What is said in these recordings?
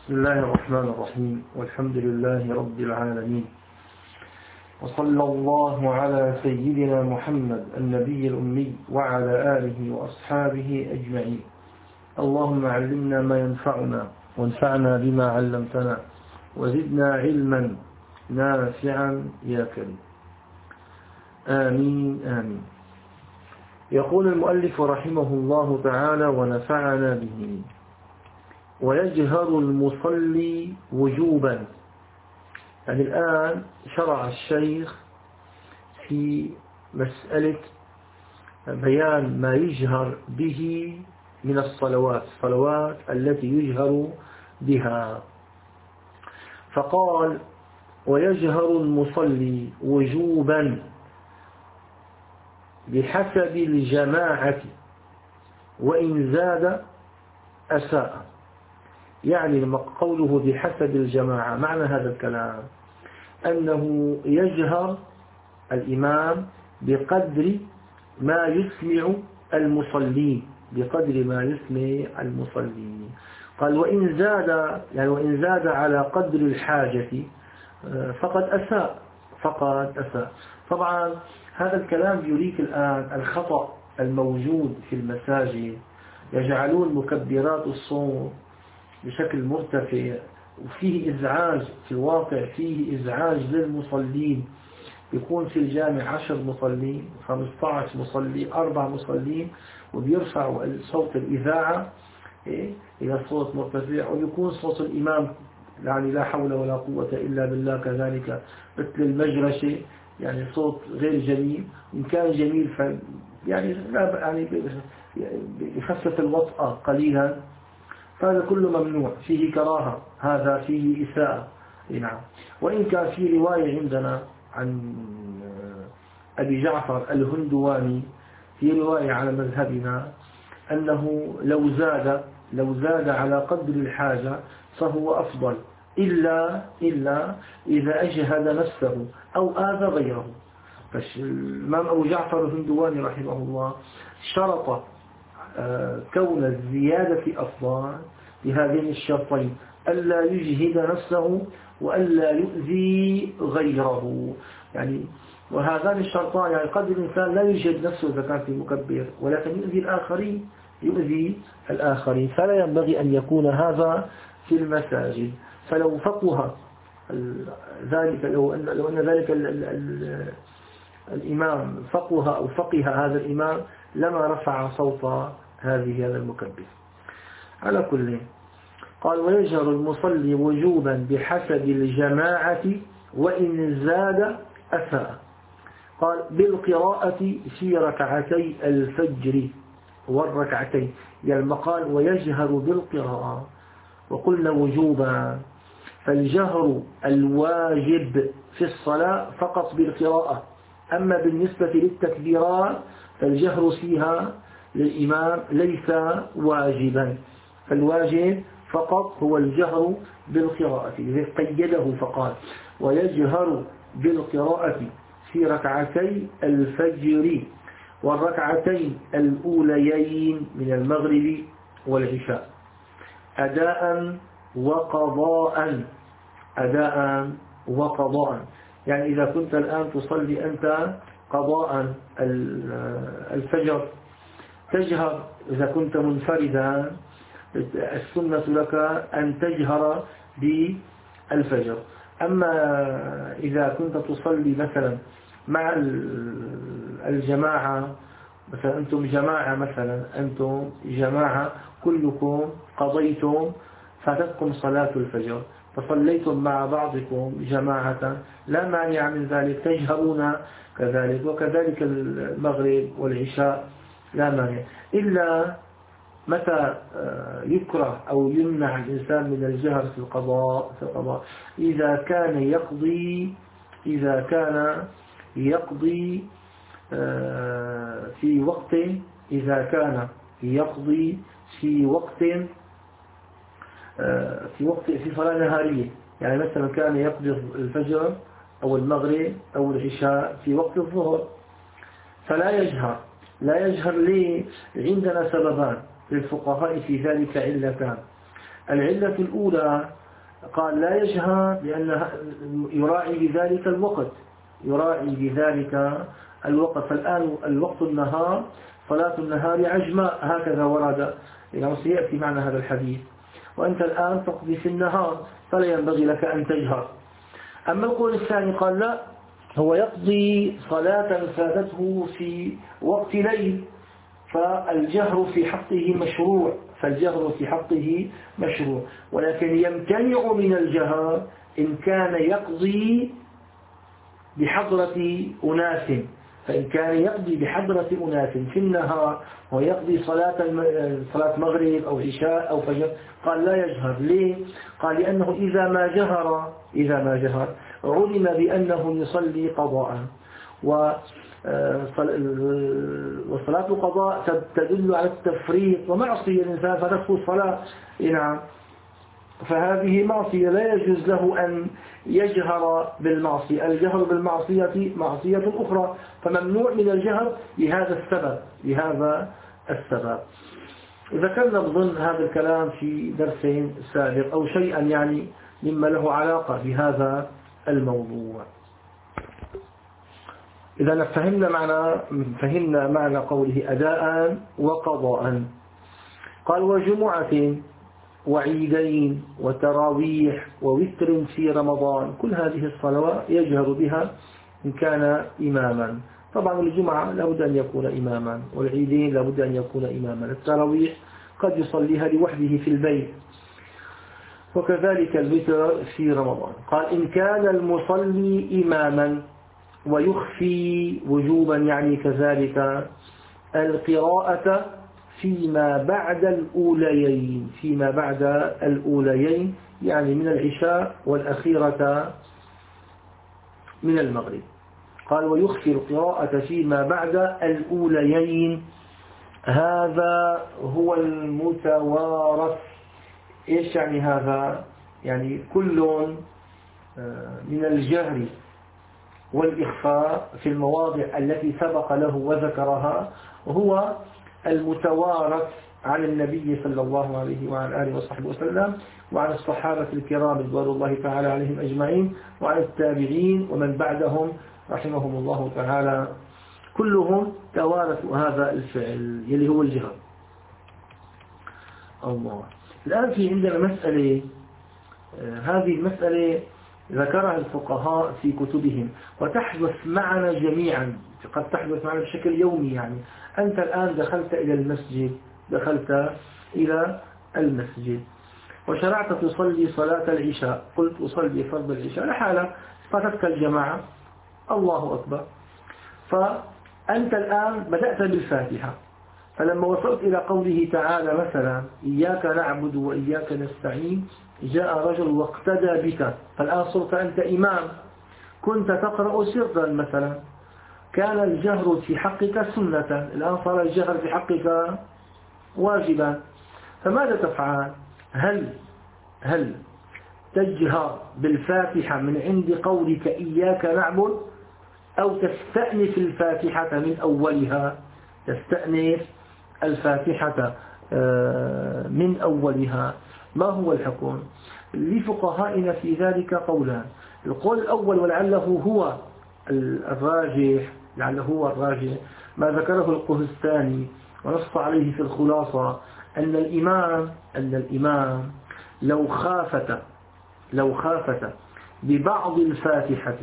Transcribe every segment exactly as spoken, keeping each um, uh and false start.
بسم الله الرحمن الرحيم، والحمد لله رب العالمين، وصلى الله على سيدنا محمد النبي الأمي وعلى آله وأصحابه أجمعين. اللهم علمنا ما ينفعنا وانفعنا بما علمتنا وزدنا علما نافعا يا كريم، آمين آمين. يقول المؤلف رحمه الله تعالى ونفعنا به: ويجهر المصلي وجوبا. يعني الآن شرع الشيخ في مسألة بيان ما يجهر به من الصلوات الصلوات التي يجهر بها، فقال: ويجهر المصلي وجوبا بحسب الجماعة وإن زاد أساء. يعني قوله بحسب الجماعة، معنى هذا الكلام أنه يجهر الإمام بقدر ما يسمع المصلين بقدر ما يسمع المصلين. قال: وإن زاد يعني وإن زاد على قدر الحاجة فقد أساء فقد أساء. طبعا هذا الكلام يريك الآن الخطأ الموجود في المساجد، يجعلون مكبرات الصوت بشكل مرتفع، وفيه إزعاج في الواقع، فيه إزعاج للمصلين. يكون في الجامع عشر مصلين، خمسة عشر مصلي، أربع مصلين، وبيرفعوا صوت الإذاعة إلى صوت مرتفع، ويكون صوت الإمام يعني لا حول ولا قوة إلا بالله كذلك مثل المجرشة، يعني صوت غير جميل. إن كان جميل ف يعني لا يعني بخفف الوطأة قليلا، فهذا كله ممنوع، فيه كراهة، هذا فيه إساءة. نعم. وإن كان في رواية عندنا عن أبي جعفر الهندواني، في رواية على مذهبنا، أنه لو زاد لو زاد على قدر الحاجة فهو أفضل، إلا إلا إذا أجهد نفسه أو آذى غيره. فالإمام أبو جعفر الهندواني رحمه الله شرط كون الزيادة أفضل بهذين الشرطين: ألا يجهد نفسه وألا يؤذي غيره. يعني وهذان الشرطان، يعني قد الإنسان لا يجهد نفسه إذا كان في مكبر، ولكن يؤذي الآخرين يؤذي الآخرين فلا ينبغي أن يكون هذا في المساجد. فلو فقه ذلك لو أن لو أن ذلك ال ال ال الإمام فقه أو فقه هذا الإمام لما رفع صوت هذه هذا المكبر. على كل، قال: ويجهر المصلي وجوبا بحسب الجماعة وإن زاد أساء. قال: بالقراءة في ركعتي الفجر والركعتين. يعني قال: ويجهر بالقراءة، وقلنا وجوبا، فالجهر الواجب في الصلاة فقط بالقراءة. أما بالنسبة للتكبيرات فالجهر فيها للإمام ليس واجبا، فالواجب فقط هو الجهر بالقراءة. إذا قيده فقال: ويجهر بالقراءة في ركعتي الفجر والركعتين الأوليين من المغرب والعشاء أداء وقضاء أداء وقضاء. يعني إذا كنت الآن تصلي أنت قضاء الفجر تجهر، إذا كنت منفردا السنة لك أن تجهر بالفجر. أما إذا كنت تصلي مثلا مع الجماعة، مثلا أنتم جماعة مثلا أنتم جماعة كلكم قضيتم فاتتكم صلاة الفجر فصليتم مع بعضكم جماعة، لا مانع من ذلك، تجهرون كذلك، وكذلك المغرب والعشاء لا مانع. إلا متى يكره أو يمنع الإنسان من الجهر في القضاء في القضاء إذا كان يقضي إذا كان يقضي في وقت إذا كان يقضي في وقت في وقت في صلاة نهارية. يعني مثلا كان يقضي الفجر أو المغرب أو العشاء في وقت الظهر فلا يجهر لا يجهر ليه؟ عندنا سببان للفقهاء في ذلك علتان. العلة الأولى قال لا يجهر لأن يراعي بذلك الوقت، يراعي بذلك الوقت. فالآن الوقت النهار، صلاة النهار عجماء، هكذا ورد، يعني سيأتي معنا هذا الحديث، وأنت الآن تقضي في النهار فلا ينبغي لك أن تجهر. أما القول الثاني قال لا، هو يقضي صلاة فاتته في وقت ليل، فالجهر في حقه مشروع، فالجهر في حقه مشروع، ولكن يمتنع من الجهر إن كان يقضي بحضرة أناس. فإن كان يقضي بحضرة أناس في النهار ويقضي صلاة صلاة مغرب أو عشاء أو فجر، قال لا يجهر. ليه؟ قال لأنه إذا ما جهر إذا ما جهر علم بأنه يصلي قضاء، وصلاة القضاء تدل على التفريط ومعصية الإنسان فتدخل الصلاة. نعم، فهذه معصية لا يجوز له أن يجهر بالمعصية، الجهر بالمعصية معصية أخرى، فممنوع من الجهر لهذا السبب لهذا السبب. ذكرنا بظن هذا الكلام في درس سابق أو شيئا يعني مما له علاقة بهذا الموضوع. إذا فهمنا معنى فهمنا معنى قوله أداء وقضاء. قال وجمعة وعيدين وتراويح ووتر في رمضان، كل هذه الصلوات يجهر بها إن كان إماما. طبعا الجمعة لابد أن يكون إماما، والعيدين لابد أن يكون إماما، التراويح قد يصليها لوحده في البيت، وكذلك الوتر في رمضان. قال إن كان المصلي إماما ويخفي وجوبا، يعني كذلك القراءة فيما بعد الأوليين فيما بعد الأوليين يعني من العشاء والأخيرة من المغرب. قال ويخفي القراءة فيما بعد الأوليين، هذا هو المتوارث. إيش يعني هذا؟ يعني كل من الجهر والإخفاء في المواضع التي سبق له وذكرها هو المتوارث عن النبي صلى الله عليه وعلى آله وصحبه وسلم، وعن الصحابة الكرام رضوان الله تعالى عليهم أجمعين، وعن التابعين ومن بعدهم رحمهم الله تعالى، كلهم توارثوا هذا الفعل يلي هو الجهر. الله. الآن في عندنا مسألة، هذه المسألة ذكرها الفقهاء في كتبهم وتحدث معنا جميعا، قد تحدث معنا بشكل يومي. يعني أنت الآن دخلت إلى المسجد دخلت إلى المسجد وشرعت تصلي صلاة العشاء، قلت أصلي فرض العشاء لحالة، فاتتك الجماعة، الله أكبر، فأنت الآن بدأت بالفاتحة، فلما وصلت إلى قوله تعالى مثلا إياك نعبد وإياك نستعين، جاء رجل واقتدى بك، فالآن صرت أنت إمام، كنت تقرأ سرا مثلا، كان الجهر في حقك سنة، الآن صار الجهر في حقك واجبا، فماذا تفعل؟ هل هل تجهر بالفاتحة من عند قولك إياك نعبد، أو تستأنف الفاتحة من أولها؟ تستأنف الفاتحة من أولها. ما هو الحكم؟ لفقهائنا في ذلك قولان. القول الأول ولعله هو الراجح لعله هو الراجح ما ذكره القهستاني ونص عليه في الخلاصة، أن الإمام أن الإمام لو خافت لو خافت ببعض الفاتحة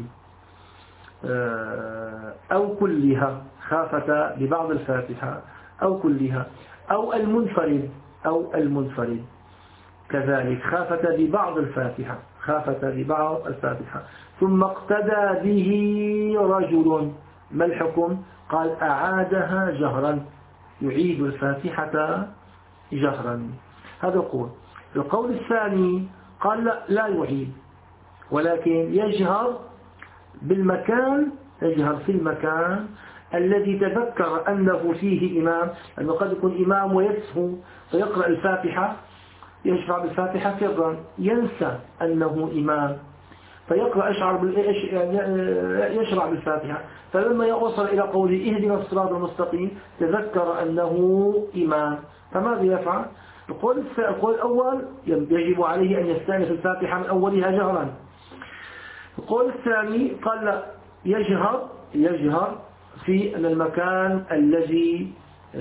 أو كلها، خافت ببعض الفاتحة أو كلها، أو المنفرد أو المنفرد كذلك خافت ببعض الفاتحة خافت ببعض الفاتحة ثم اقتدى به رجل، ما الحكم؟ قال أعادها جهرا، يعيد الفاتحة جهرا. هذا القول. القول الثاني قال لا, لا يعيد، ولكن يجهر بالمكان، يجهر في المكان الذي تذكر أنه فيه إمام، أنه قد يكون إمام ويسهو فيقرأ الفاتحة، يشرع بالفاتحة سرا، ينسى أنه إمام فيقرأ أشعر يشرع بالفاتحة، فلما يوصل إلى قوله اهدنا الصراط المستقيم تذكر أنه إمام، فماذا يفعل؟ القول القول الأول يجب عليه أن يستأنف الفاتحة من أولها جهرا. القول الثاني قال لا، يجهر يجهر في المكان الذي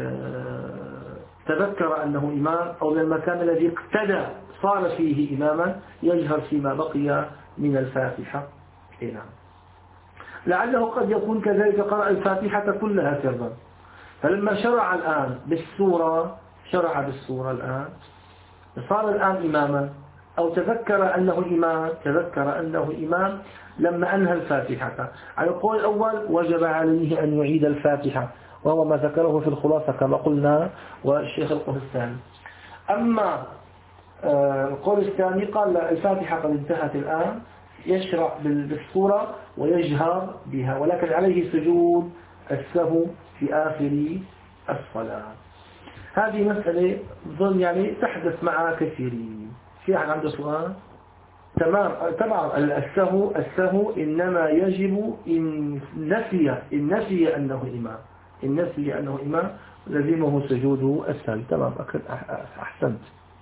تذكر أنه إمام، أو من المكان الذي اقتدى صار فيه إماما، يجهر فيما بقي من الفاتحة. نعم. لعله قد يكون كذلك قرأ الفاتحة كلها سرا، فلما شرع الآن بالسورة شرع بالسورة الآن صار الآن إماما، أو تذكر أنه إمام تذكر أنه إمام لما أنهى الفاتحة. على القول الأول وجب عليه أن يعيد الفاتحة، وهو ما ذكره في الخلاصة كما قلنا، والشيخ القول الثاني. أما القول الثاني قال الفاتحة قد انتهت الآن، يشرع بالسورة ويجهر بها، ولكن عليه سجود السهو في آخر الصلاة. هذه مسألة ظن يعني تحدث مع كثيرين. في أحد عنده سؤال؟ تمام. طبعا السهو السهو إنما يجب إن نسي إن نسي أنه إمام إن نسي أنه إمام لزمه سجود السهو. تمام، أحسنت.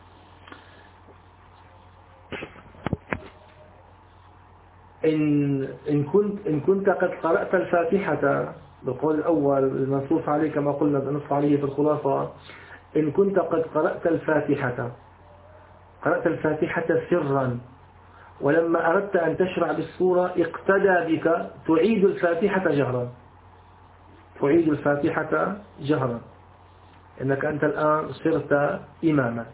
إن إن كنت إن كنت قد قرأت الفاتحة بالقول الأول المنصوص عليه كما قلنا نص عليه في الخلاصة، إن كنت قد قرأت الفاتحة قرأت الفاتحة سرا، ولما أردت أن تشرع بالسورة اقتدى بك، تعيد الفاتحة جهرا تعيد الفاتحة جهرا إنك أنت الآن صرت إماما.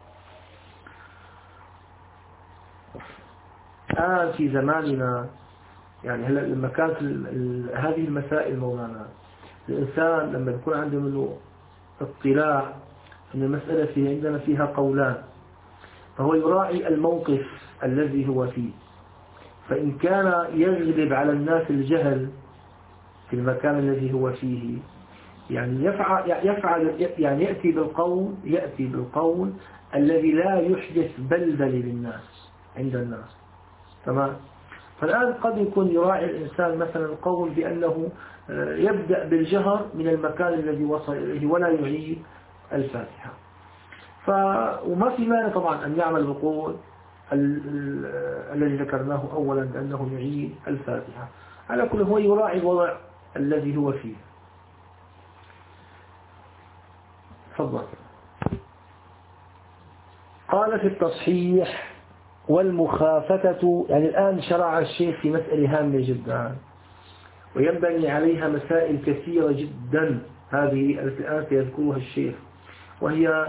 الآن في زماننا يعني هلا لما كانت هذه المسائل مولانا، الإنسان لما يكون عنده منه اطلاع أن المسألة فيها عندنا فيها قولان، فهو يراعي الموقف الذي هو فيه. فإن كان يغلب على الناس الجهل في المكان الذي هو فيه، يعني يفعل, يفعل يعني يأتي بالقول يأتي بالقول الذي لا يحدث بلبل للناس عند الناس. تمام. فالآن قد يكون يراعي الإنسان مثلا القول بأنه يبدأ بالجهر من المكان الذي وصل إليه ولا يعيد الفاتحة. ف وما في مانع طبعا أن يعمل بقول الذي ذكرناه أولا بأنه يعيد الفاتحة. على كل هو يراعي الوضع الذي هو فيه. تفضل. قال في التصحيح والمخافتة، يعني الآن شرع الشيخ في مسألة هامة جدا وينبني عليها مسائل كثيرة جدا، هذه الآن سيذكرها الشيخ، وهي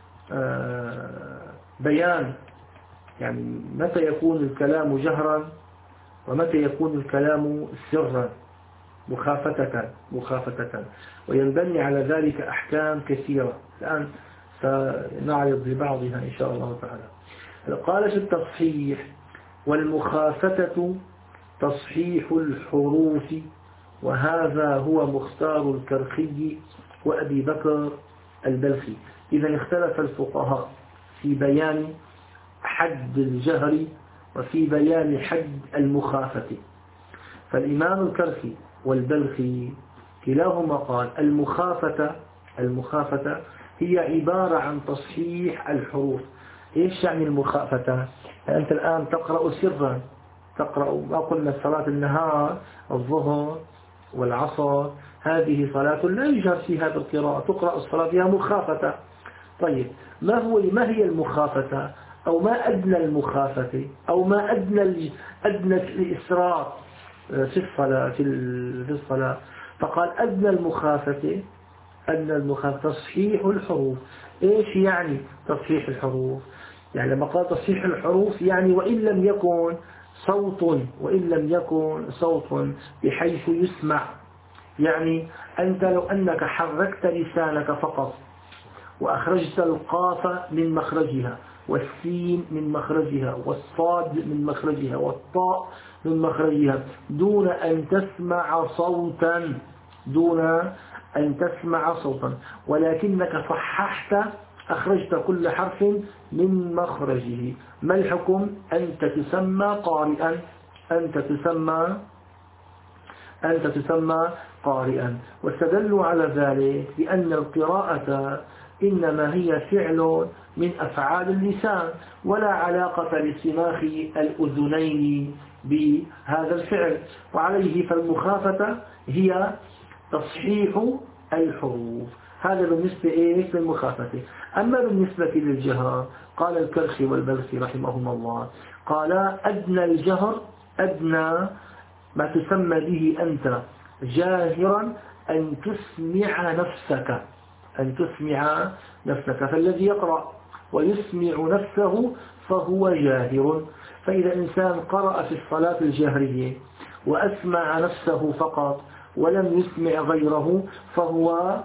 بيان يعني متى يكون الكلام جهرا ومتى يكون الكلام سرا مخافتة مخافتة وينبني على ذلك أحكام كثيرة. الآن سنعرض لبعضها إن شاء الله تعالى. قال في التصحيح والمخافتة تصحيح الحروف، وهذا هو مختار الكرخي وأبي بكر البلخي. إذا اختلف الفقهاء في بيان حد الجهر وفي بيان حد المخافة. فالإمام الكرخي والبلخي كلاهما قال المخافة المخافة هي عبارة عن تصحيح الحروف. إيش يعني المخافة؟ أنت الآن تقرأ سرا، تقرأ ما قلنا صلاة النهار الظهر والعصر، هذه صلاة لا يجهر فيها بالقراءة، تقرأ الصلاة فيها مخافة. طيب ما هو ما هي المخافة، أو ما أدنى المخافة، أو ما أدنى أدنى الإسراء في الصلاة في الصلاة؟ فقال أدنى المخافة أدنى المخافة تصحيح الحروف. إيش يعني تصحيح الحروف؟ يعني لما قال تصحيح الحروف يعني وإن لم يكن صوت وإن لم يكن صوت بحيث يسمع. يعني أنت لو أنك حركت لسانك فقط وأخرجت القاف من مخرجها والسين من مخرجها والصاد من مخرجها والطاء من مخرجها دون أن تسمع صوتا دون أن تسمع صوتا ولكنك صححت أخرجت كل حرف من مخرجه، ما الحكم؟ أنت تسمى قارئا أنت تسمى أنت تسمى قارئا. واستدلوا على ذلك بأن القراءة إنما هي فعل من أفعال اللسان، ولا علاقة لصماخ الأذنين بهذا الفعل. وعليه فالمخافة هي تصحيح الحروف. هذا بالنسبة إيه للمخافة. أما بالنسبة للجهر قال الكرخي والبلخي رحمهما الله، قال أدنى الجهر، أدنى ما تسمى به أنت جاهرا أن تسمع نفسك، أن تسمع نفسك. فالذي يقرأ ويسمع نفسه فهو جاهر. فإذا إنسان قرأ في الصلاة الجهرية وأسمع نفسه فقط ولم يسمع غيره فهو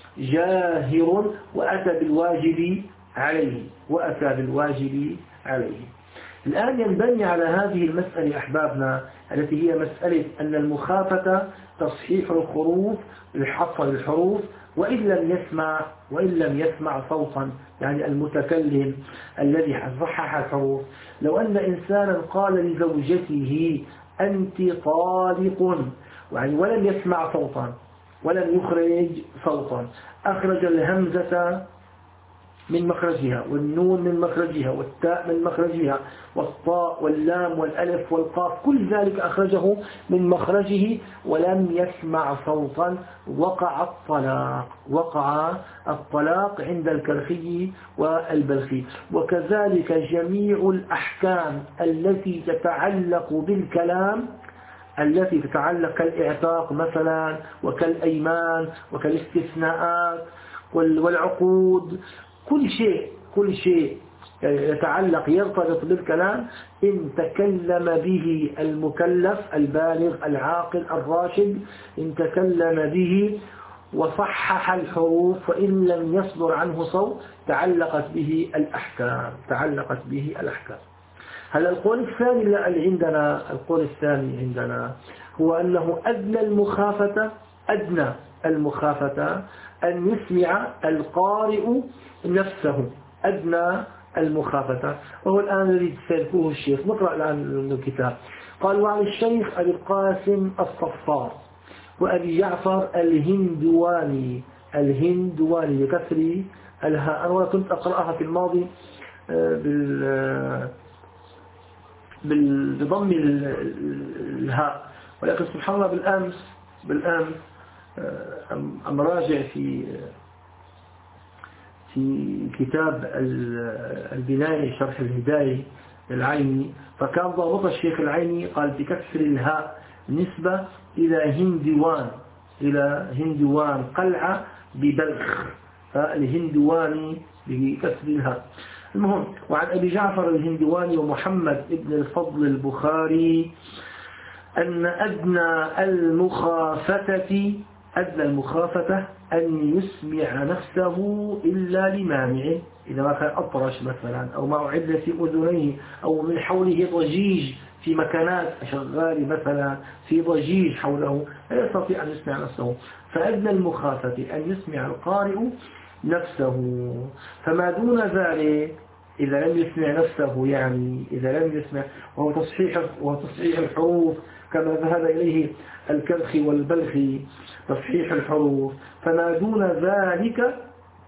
جاهر وأتى بالواجب عليه، وأتى بالواجب عليه. الآن ينبني على هذه المسألة أحبابنا التي هي مسألة أن المخافة تصحيح الحروف، لحفظ الحروف، وإن لم يسمع وإن لم يسمع صوتا، يعني المتكلم الذي صحح الحروف. لو أن إنسانا قال لزوجته أنت طالق ولم يسمع صوتا ولم يخرج صوتا، أخرج الهمزة من مخرجها والنون من مخرجها والتاء من مخرجها والطاء واللام والألف والقاف، كل ذلك أخرجه من مخرجه ولم يسمع صوتا، وقع الطلاق، وقع الطلاق عند الكرخي والبلخي. وكذلك جميع الأحكام التي تتعلق بالكلام، التي تتعلق كالإعتاق مثلا وكالأيمان وكالاستثناءات والعقود، كل شيء كل شيء يتعلق يرتبط بالكلام إن تكلم به المكلف البالغ العاقل الراشد، إن تكلم به وصحح الحروف وإن لم يصدر عنه صوت تعلقت به الأحكام، تعلقت به الأحكام. هذا القول الثاني اللي عندنا، القول الثاني عندنا هو أنه أدنى المخافة، أدنى المخافة أن يسمع القارئ نفسه، أدنى المخافة. وهو الآن الذي سيذكره الشيخ. نقرأ الآن الكتاب. قال: وعن الشيخ أبي القاسم الصفار وأبي جعفر الهندواني، الهندواني بكسر الهاء. أنا كنت أقرأها في الماضي بضم الهاء، ولكن سبحان الله بالأمس بالأمس أم راجع في في كتاب البناية شرح الهداية العيني، فكان ضابط الشيخ العيني قال بكسر الهاء نسبة إلى هندوان، إلى هندوان قلعة ببلخ، فالهندواني بكسر الهاء. المهم: وعن أبي جعفر الهندواني ومحمد ابن الفضل البخاري أن أدنى المخافة، أدنى المخافة أن يسمع نفسه إلا لمانع، إذا ما كان أطرش مثلا أو ما أعد في أذنيه أو من حوله ضجيج في مكانات شغال مثلا في ضجيج حوله لا يستطيع أن يسمع نفسه. فأدنى المخافة أن يسمع القارئ نفسه، فما دون ذلك إذا لم يسمع نفسه، يعني إذا لم يسمع وهو تصحيح وتصحيح الحروف كما ذهب إليه الكرخي والبلخي، تصحيح الحروف، فما دون ذلك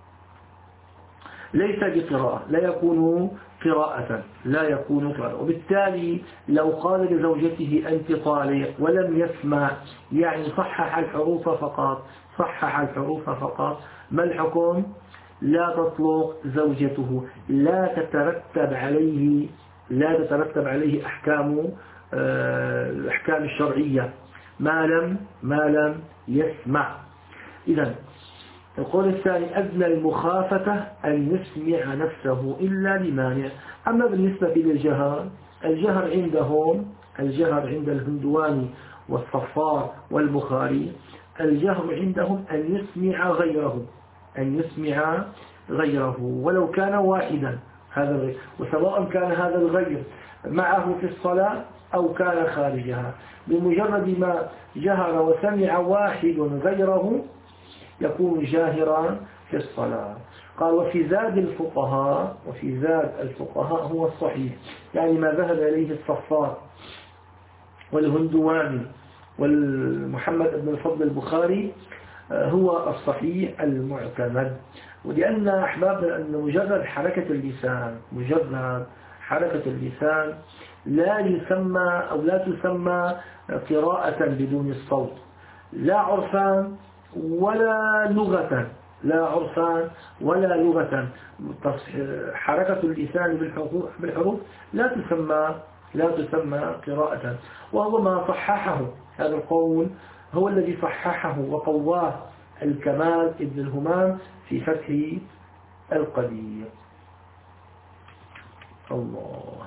ليس بقراءة، لا يكون قراءة، لا يكون قراءة. وبالتالي لو قال لزوجته أنت طالق ولم يسمع، يعني صحح الحروف فقط، صحح الحروف فقط، ما الحكم؟ لا تطلق زوجته، لا تترتب عليه لا تترتب عليه أحكام الأحكام الشرعية ما لم ما لم يسمع. إذن القول الثاني: أدنى المخافة أن يسمع نفسه إلا لمانع. أما بالنسبة للجهر، الجهر عندهم، الجهر عند الهندواني والصفار والبخاري، الجهر عندهم أن يسمع غيره، أن يسمع غيره ولو كان واحدا، هذا الغير، وسواء كان هذا الغير معه في الصلاة أو كان خارجها، بمجرد ما جهر وسمع واحد غيره يكون جاهرا في الصلاة. قال: وفي زاد الفقهاء، وفي زاد الفقهاء هو الصحيح، يعني ما ذهب إليه الصفار والهندواني والمحمد بن الفضل البخاري هو الصحيح المعتمد. ولأن أحبابنا أن مجرد حركة اللسان مجرد حركة اللسان لا يسمى أو لا تسمى قراءة بدون الصوت، لا عرفان ولا لغة، لا عرفان ولا لغة. حركة اللسان بالحروف لا تسمى لا تسمى قراءة. وهو ما صححه هذا القول، هو الذي صححه وقواه الكمال ابن الهمام في فتح القدير. الله.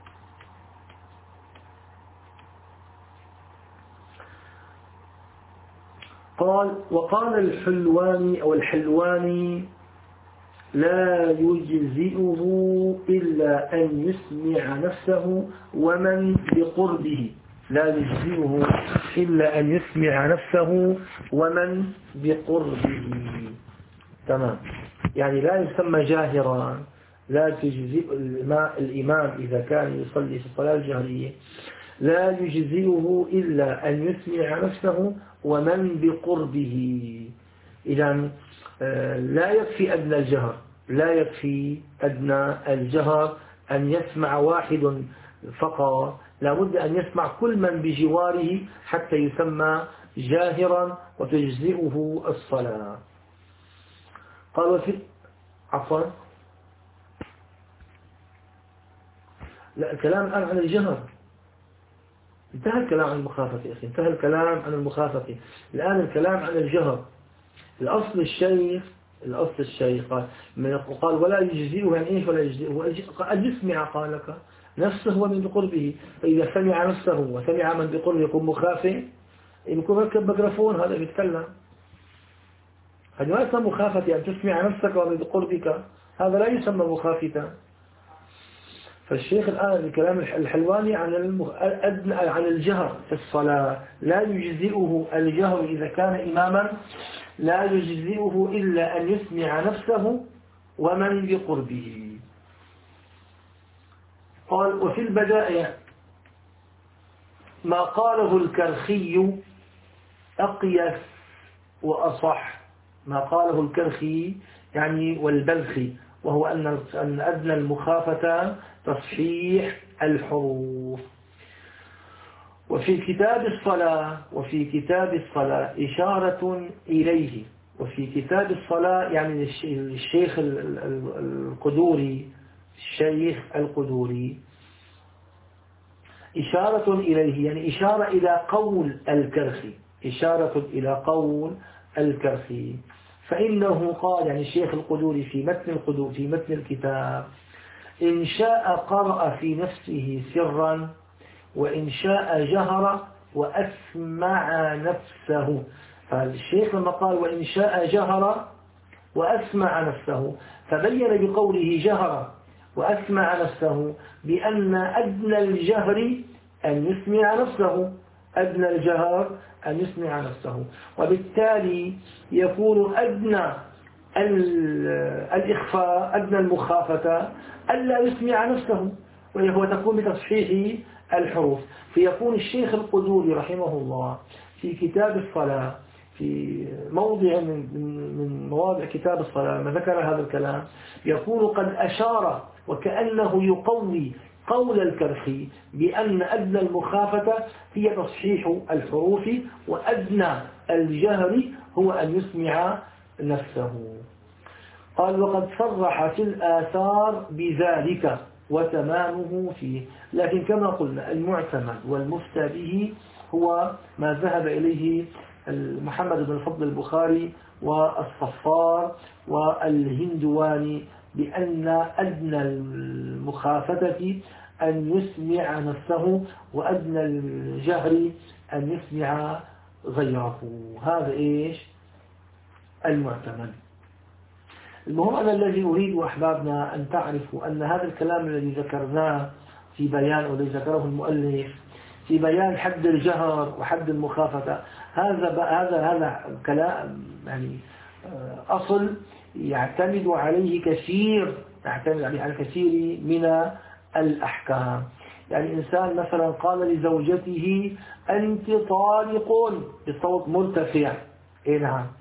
قال وقال الحلواني أو الحلواني لا يجزئه إلا أن يسمع نفسه ومن بقربه، لا يجزئه إلا أن يسمع نفسه ومن بقربه. تمام، يعني لا يسمى جاهرا، لا تجزئ الإمام إذا كان يصلي في الصلاة الجهرية لا يجزئه إلا أن يسمع نفسه ومن بقربه. إذن لا يكفي أدنى الجهر، لا يكفي أدنى الجهر أن يسمع واحد فقط، لا بد أن يسمع كل من بجواره حتى يسمى جاهرا وتجزئه الصلاة. قال وفي عفوا لا، الكلام الآن عن الجهر، انتهى الكلام عن المخافة يا أخي، انتهى الكلام عن المخافة، الآن الكلام عن الجهر. الأصل الشيخ الأصل الشيخ قال ولا يجزئه، يعني إيش ولا يجزئه؟ أن يسمع قال لك نفسه ومن بقربه، فإذا سمع نفسه وسمع من بقربه يكون مخافة، يكون مركب ميكروفون هذا بيتكلم. هذا ما يسمى مخافة، يعني تسمع نفسك ومن بقربك، هذا لا يسمى مخافة. فالشيخ الآن الكلام الحلواني عن عن الجهر في الصلاة، لا يجزئه الجهر إذا كان إماما، لا يجزئه إلا أن يسمع نفسه ومن بقربه. قال وفي البدائع ما قاله الكرخي أقيس وأصح، ما قاله الكرخي يعني والبلخي، وهو أن أدنى المخافة تصحيح الحروف. وفي كتاب الصلاة وفي كتاب الصلاة إشارة إليه، وفي كتاب الصلاة يعني الشيخ القدوري الشيخ القدوري إشارة إليه، يعني إشارة إلى قول الكرخي، إشارة إلى قول الكرخي. فإنه قال يعني الشيخ القدوري في متن القدور في متن الكتاب إن شاء قرأ في نفسه سرا وإن شاء جهر وأسمع نفسه. فالشيخ لما قال وإن شاء جهر وأسمع نفسه فبين بقوله جهر وأسمع نفسه بأن أدنى الجهر أن يسمع نفسه، أدنى الجهر أن يسمع نفسه، وبالتالي يكون أدنى الإخفاء أدنى المخافة ألا يسمع نفسه، وهو تكون بتصحيح الحروف. فيكون الشيخ القدوري رحمه الله في كتاب الصلاة في موضع من مواضع كتاب الصلاة ما ذكر هذا الكلام، يكون قد أشار وكأنه يقوي قول الكرخي بأن أدنى المخافة هي تصحيح الحروف وأدنى الجهر هو أن يسمع نفسه. قال وقد صرح في الآثار بذلك وتمامه فيه، لكن كما قلنا المعتمد والمفتى به هو ما ذهب إليه محمد بن الفضل البخاري والصفار والهندواني بأن أدنى المخافة أن يسمع نفسه وأدنى الجهر أن يسمع غيره. هذا إيش المعتمد. المهم أنا الذي أريد أحبابنا أن تعرفوا أن هذا الكلام الذي ذكرناه في بيان والذي ذكره المؤلف في بيان حد الجهر وحد المخافة، هذا هذا هذا كلام يعني أصل يعتمد عليه كثير يعتمد عليه على كثير من الأحكام. يعني إنسان مثلا قال لزوجته أنت طالق بصوت مرتفع، إيه نعم،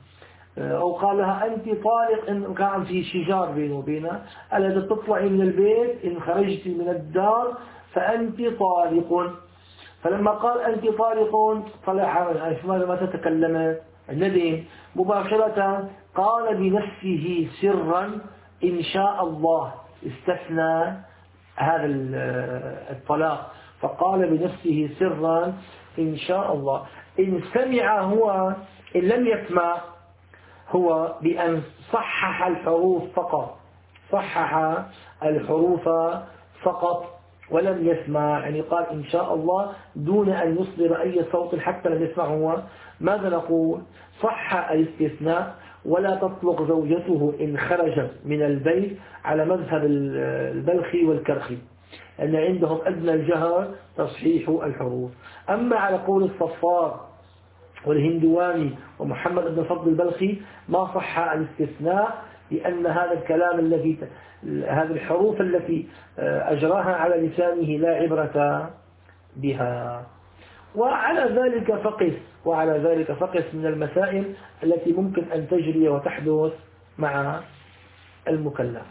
أو قال لها أنت طالق إن كان في شجار بينه وبينها، قال إذا تطلعي من البيت إن خرجت من الدار فأنت طالق. فلما قال أنت طالق طلع ماذا ما تتكلمت الندم مباشرة، قال بنفسه سرا إن شاء الله، استثنى هذا الطلاق، فقال بنفسه سرا إن شاء الله. إن سمع هو، إن لم يسمع هو بأن صحح الحروف فقط، صحح الحروف فقط ولم يسمع، يعني قال إن شاء الله دون أن يصدر أي صوت حتى لم يسمع هو، ماذا نقول؟ صح الاستثناء، ولا تطلق زوجته إن خرجت من البيت على مذهب البلخي والكرخي، أن عندهم أدنى الجهر تصحيح الحروف. أما على قول الصفار والهندواني ومحمد بن فضل البلخي ما صح الاستثناء، لأن هذا الكلام الذي هذه الحروف التي أجراها على لسانه لا عبرة بها. وعلى ذلك فقس وعلى ذلك فقس من المسائل التي ممكن أن تجري وتحدث مع المكلف.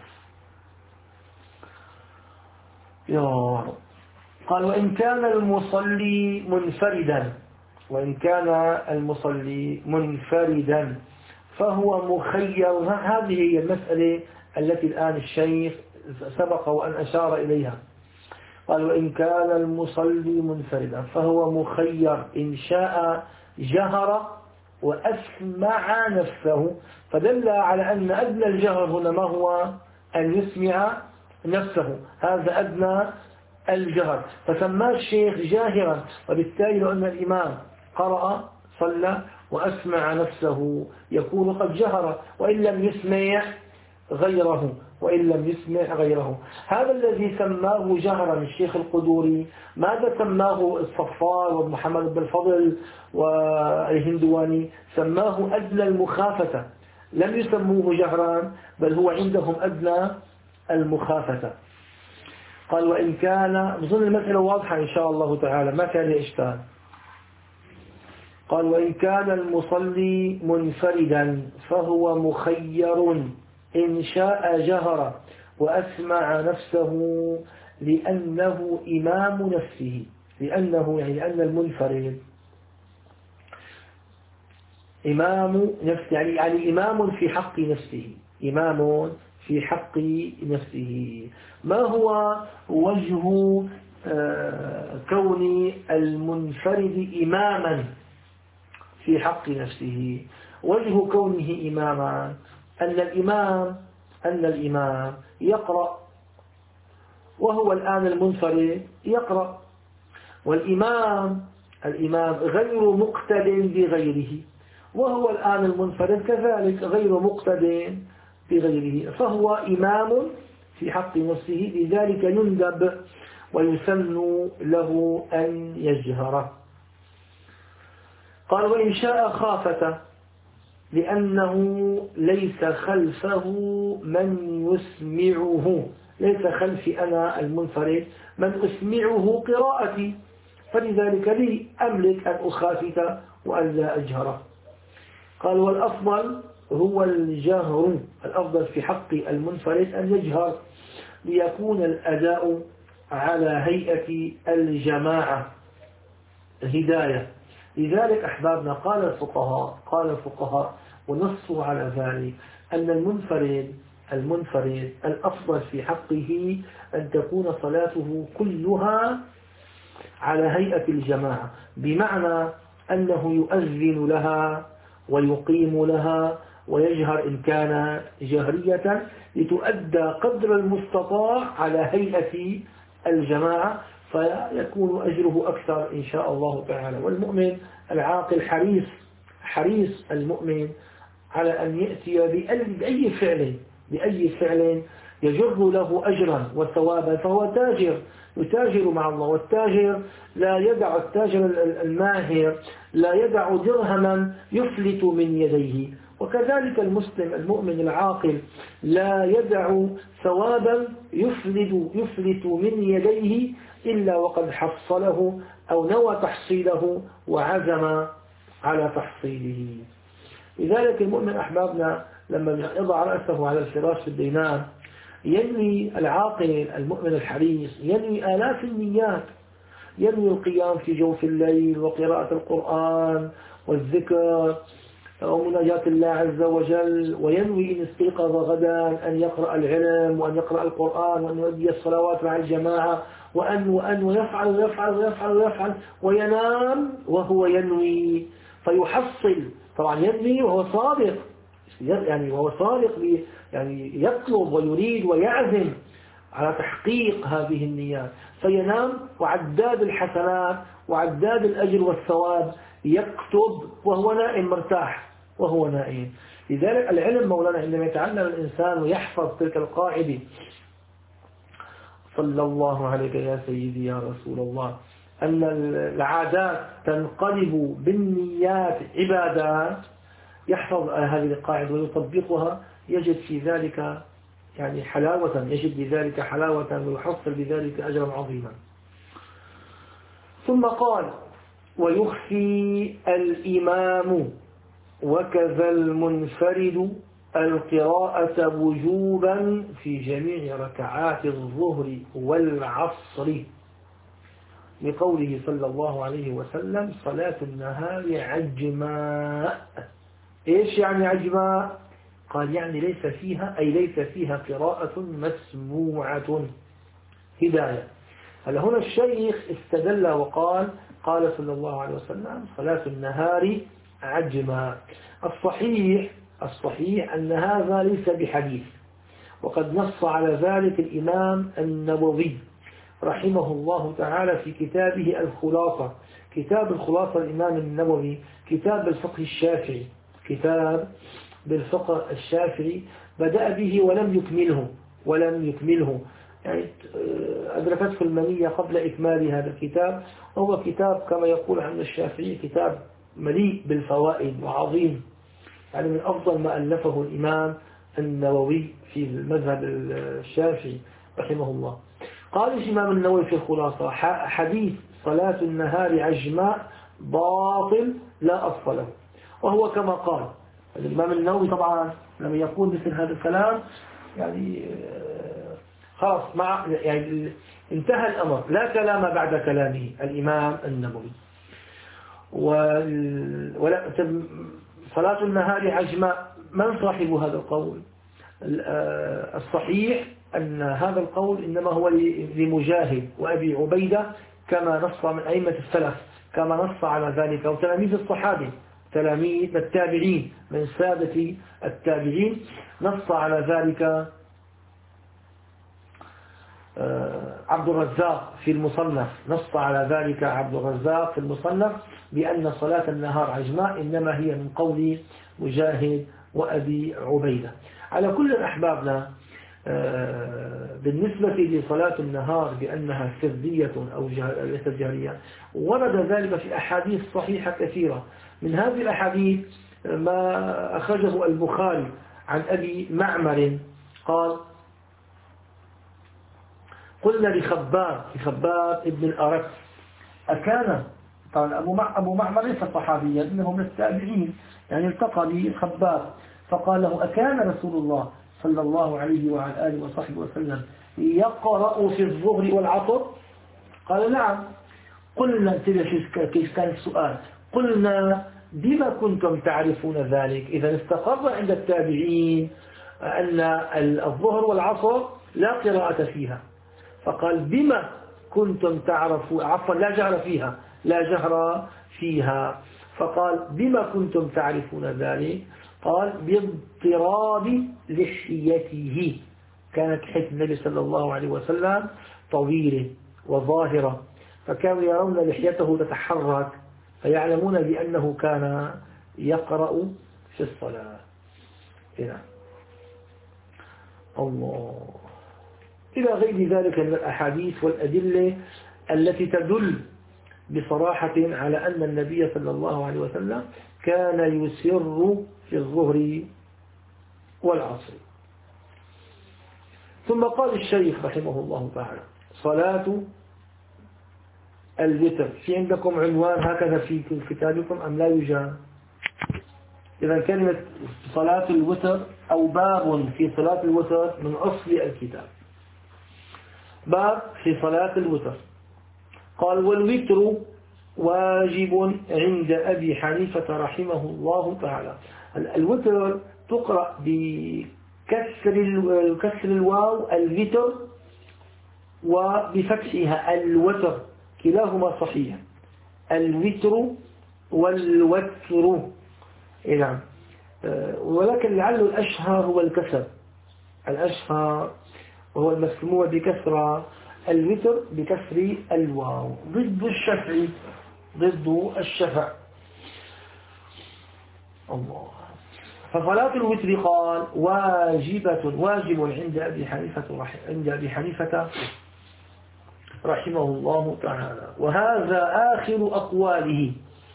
يا رب. قال وإن كان المصلي منفردا، وإن كان المصلي منفردا فهو مخير. هذه هي المسألة التي الآن الشيخ سبق وأن أشار إليها. قال وإن كان المصلي منفردا فهو مخير إن شاء جهر وأسمع نفسه، فدل على أن أدنى الجهر هنا ما هو؟ أن يسمع نفسه، هذا أدنى الجهر، فسماه الشيخ جاهرا. وبالتالي لو أن الإمام قرأ صلى وأسمع نفسه يكون قد جهر، وإن لم يسمع غيره وإن لم يسمع غيره. هذا الذي سماه جهرا الشيخ القدوري، ماذا سماه الصفار ومحمد بن الفضل والهندواني؟ سماه أدنى المخافة، لم يسموه جهرا بل هو عندهم أدنى المخافة. قال وإن كان، أظن المسألة واضحة إن شاء الله تعالى ما كان إشكال. قال وإن كان المصلي منفردا فهو مخير إن شاء جهر وأسمع نفسه لأنه إمام نفسه، لأنه يعني لأن المنفرد إمام نفسه، يعني, يعني إمام في حق نفسه، إمام في حق نفسه. ما هو وجه كون المنفرد إماما في حق نفسه؟ وجه كونه إماما أن الإمام أن الإمام يقرأ، وهو الآن المنفرد يقرأ، والإمام الإمام غير مقتد بغيره، وهو الآن المنفرد كذلك غير مقتد بغيره، فهو إمام في حق نفسه، لذلك يندب ويسن له أن يجهر. قال وإن شاء خافته لأنه ليس خلفه من يسمعه، ليس خلفي أنا المنفرد من أسمعه قراءتي، فلذلك لي أملك أن أخافت وأن لا أجهر. قال والأفضل هو الجهر، الأفضل في حق المنفرد أن يجهر ليكون الأداء على هيئة الجماعة هداية. لذلك أحبابنا قال الفقهاء قال الفقهاء ونصوا على ذلك أن المنفرد المنفرد الأفضل في حقه أن تكون صلاته كلها على هيئة الجماعة، بمعنى أنه يؤذن لها ويقيم لها ويجهر إن كان جهرية، لتؤدى قدر المستطاع على هيئة الجماعة، فيكون أجره أكثر إن شاء الله تعالى. والمؤمن العاقل حريص حريص المؤمن على أن يأتي بأي فعل بأي فعل يجر له أجرا وثوابا، فهو تاجر يتاجر مع الله، والتاجر لا يدع التاجر الماهر لا يدع درهما يفلت من يديه، وكذلك المسلم المؤمن العاقل لا يدع ثوابا يفلت يفلت من يديه إلا وقد حصله أو نوى تحصيله وعزم على تحصيله. لذلك المؤمن أحبابنا لما يضع رأسه على الفراش في الدينام ينوي العاقل المؤمن الحريص ينوي آلاف النيات، ينوي القيام في جوف الليل وقراءة القرآن والذكر ومناجاة الله عز وجل، وينوي إن استيقظ غدا أن يقرأ العلم وأن يقرأ القرآن وأن يؤدي الصلوات مع الجماعة وأن وأن ويفعل ويفعل ويفعل ويفعل وينام وهو ينوي فيحصل. طبعا ينوي وهو صادق، يعني وهو صادق يعني يطلب ويريد ويعزم على تحقيق هذه النيات، فينام وعداد الحسنات وعداد الأجر والثواب يكتب وهو نائم مرتاح وهو نائم. لذلك العلم مولانا عندما يتعلم الإنسان ويحفظ تلك القاعدة صلى الله عليك يا سيدي يا رسول الله أن العادات تنقلب بالنيات عبادات، يحفظ هذه القاعدة ويطبقها يجد في ذلك يعني حلاوة، يجد بذلك حلاوة ويحصل بذلك أجرا عظيما. ثم قال ويخفي الإمام وكذا المنفرد القراءة وجوبا في جميع ركعات الظهر والعصر، لقوله صلى الله عليه وسلم صلاة النهار عجماء. إيش يعني عجماء؟ قال يعني ليس فيها أي ليس فيها قراءة مسموعة هداية. هلا هنا الشيخ استدل وقال قال صلى الله عليه وسلم صلاة النهار عجماء. الصحيح الصحيح أن هذا ليس بحديث، وقد نص على ذلك الإمام النووي رحمه الله تعالى في كتابه الخلاصة. كتاب الخلاصة الإمام النووي كتاب بالفقه الشافعي، كتاب بالفقه الشافعي بدأ به ولم يكمله ولم يكمله يعني أدركته المنية قبل إكمال هذا الكتاب. وهو كتاب كما يقول عنه الشافعي كتاب مليء بالفوائد وعظيم، يعني من أفضل ما ألفه الإمام النووي في المذهب الشافعي رحمه الله. قال الإمام النووي في الخلاصة حديث صلاة النهار عجماء باطل لا أصل له. وهو كما قال الإمام النووي طبعا لما يقول مثل هذا الكلام يعني خلاص مع يعني انتهى الأمر، لا كلام بعد كلامه الإمام النووي. ولا صلاة النهار عجماء، من صاحب هذا القول؟ الصحيح أن هذا القول إنما هو لمجاهد وأبي عبيدة كما نص من أئمة السلف، كما نص على ذلك وتلاميذ الصحابة تلاميذ التابعين من سادة التابعين نص على ذلك عبد الرزاق في المصنف، نص على ذلك عبد الرزاق في المصنف بأن صلاة النهار عجماء إنما هي من قول مجاهد وأبي عبيدة. على كل أحبابنا بالنسبة لصلاة النهار بأنها سردية أو ليست جهرية ورد ذلك في أحاديث صحيحة كثيرة. من هذه الأحاديث ما أخرجه البخاري عن أبي معمر قال قلنا لخباب لخباب ابن الأرك أكان، طبعا أبو معمر ليس صحابيا إنه من التابعين، يعني التقى به خباب فقال له أكان رسول الله صلى الله عليه وعلى آله وصحبه وسلم يقرأ في الظهر والعصر؟ قال نعم. قلنا كيف كان السؤال؟ قلنا بما كنتم تعرفون ذلك؟ إذا استقر عند التابعين أن الظهر والعصر لا قراءة فيها، فقال بما كنتم تعرفون، عفوا لا جهر فيها لا جهر فيها فقال بما كنتم تعرفون ذلك؟ قال باضطراب لحيته، كانت لحية النبي صلى الله عليه وسلم طويلة وظاهرة فكانوا يرون لحيته تتحرك فيعلمون بأنه كان يقرأ في الصلاة. هنا الله إلى غير ذلك من الأحاديث والأدلة التي تدل بصراحة على أن النبي صلى الله عليه وسلم كان يسر في الظهر والعصر. ثم قال الشيخ رحمه الله تعالى صلاة الوتر. في عندكم عنوان هكذا في كتابكم أم لا يوجد؟ إذا كلمة صلاة الوتر أو باب في صلاة الوتر من أصل الكتاب. باب في صلاة الوتر. قال والوتر واجب عند أبي حنيفة رحمه الله تعالى. الوتر تقرأ بكسر كسر الواو الوتر وبفتحها الوتر، كلاهما صحيح، الوتر والوتر. نعم، ولكن لعل الأشهر هو الكسر، الأشهر وهو المسموع بكسر الوتر بكسر الواو، ضد الشفع، ضد الشفع. الله. فصلاة الوتر قال واجبة، واجب عند أبي حنيفة عند أبي حنيفة رحمه الله تعالى، وهذا آخر أقواله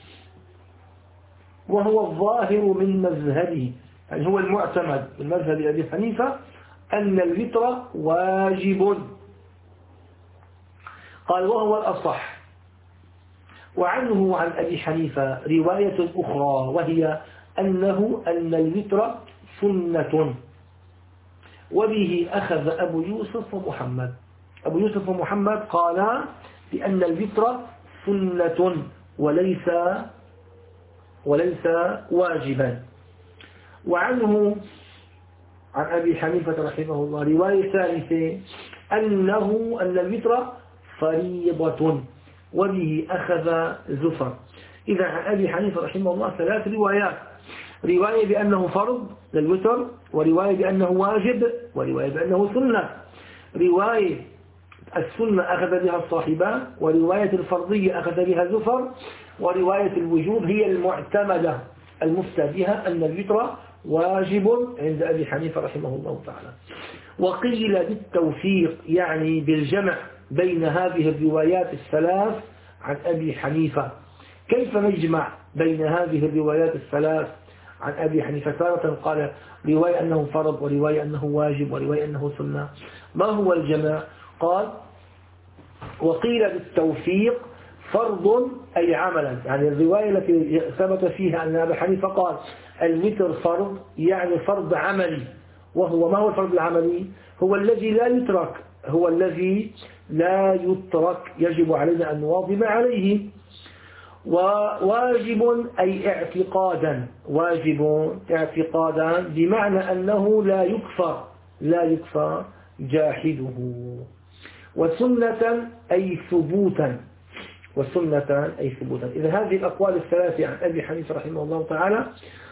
وهو الظاهر من مذهبه، يعني هو المعتمد من مذهب أبي حنيفة أن الوتر واجب. قال وهو الأصح. وعنه عن أبي حنيفة رواية أخرى وهي أنه أن الوتر سنة، وبه أخذ أبو يوسف ومحمد. أبو يوسف ومحمد قالا بأن الوتر سنة وليس وليس واجبا. وعنه عن أبي حنيفة رحمه الله رواية ثالثة أنه أن الوتر فريضة، وبه أخذ زفر. إذا عن أبي حنيفة رحمه الله ثلاث روايات: رواية بأنه فرض للوتر، ورواية بأنه واجب، ورواية بأنه سنة. رواية السنة أخذ بها الصاحبان، ورواية الفرضية أخذ بها زفر، ورواية الوجوب هي المعتمدة المفتى بها أن الوتر واجب عند أبي حنيفة رحمه الله تعالى. وقيل بالتوفيق، يعني بالجمع بين هذه الروايات الثلاث عن أبي حنيفة. كيف نجمع بين هذه الروايات الثلاث عن أبي حنيفة؟ تارة قال رواية أنه فرض، ورواية أنه واجب، ورواية أنه سنة. ما هو الجمع؟ قال وقيل بالتوفيق فرض أي عملا، يعني الرواية التي ثبت فيها أن أبي حنيفة قال الوتر فرض يعني فرض عملي. وهو ما هو الفرض العملي؟ هو الذي لا يترك، هو الذي لا يترك، يجب علينا أن نواظب عليه. وواجب أي اعتقادا، واجب اعتقادا بمعنى أنه لا يكفر، لا يكفر جاحده. وسنة أي ثبوتا، وسنة أي ثبوتا. إذا هذه الأقوال الثلاثة عن أبي حنيفة رحمه الله تعالى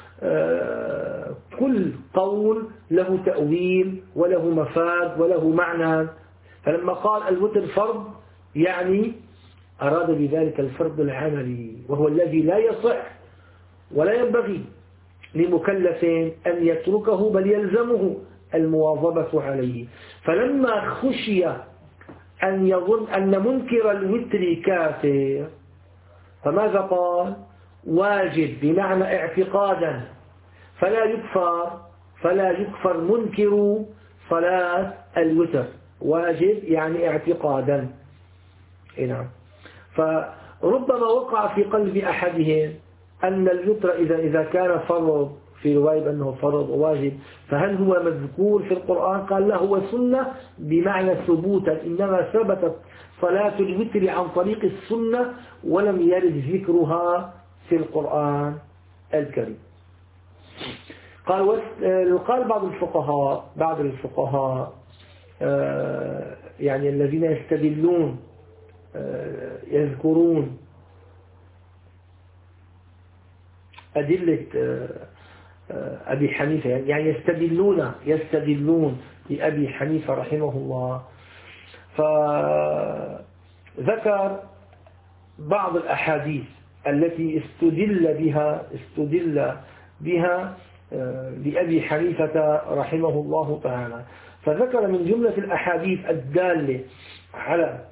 كل قول له تأويل وله مفاد وله معنى. فلما قال الوتر فرض يعني أراد بذلك الفرض العملي، وهو الذي لا يصح ولا ينبغي لمكلف أن يتركه، بل يلزمه المواظبة عليه. فلما خشي أن يظن أن منكر الوتر كافر، فماذا قال؟ واجب بمعنى اعتقادا، فلا يكفر فلا يكفر منكر صلاة الوتر، واجب يعني اعتقادا. نعم. فربما وقع في قلب أحدهم أن الوتر إذا إذا كان فرض، في رواية بأنه فرض وواجب، فهل هو مذكور في القرآن؟ قال لا، هو سنة بمعنى ثبوتا، إنما ثبتت صلاة الوتر عن طريق السنة ولم يرد ذكرها في القرآن الكريم. قال قال بعض الفقهاء بعض الفقهاء يعني الذين يستدلون يذكرون أدلة أبي حنيفة، يعني يستدلون يستدلون بأبي حنيفة رحمه الله، فذكر بعض الأحاديث التي استدل بها استدل بها لأبي حنيفة رحمه الله تعالى. فذكر من جملة الأحاديث الدالة على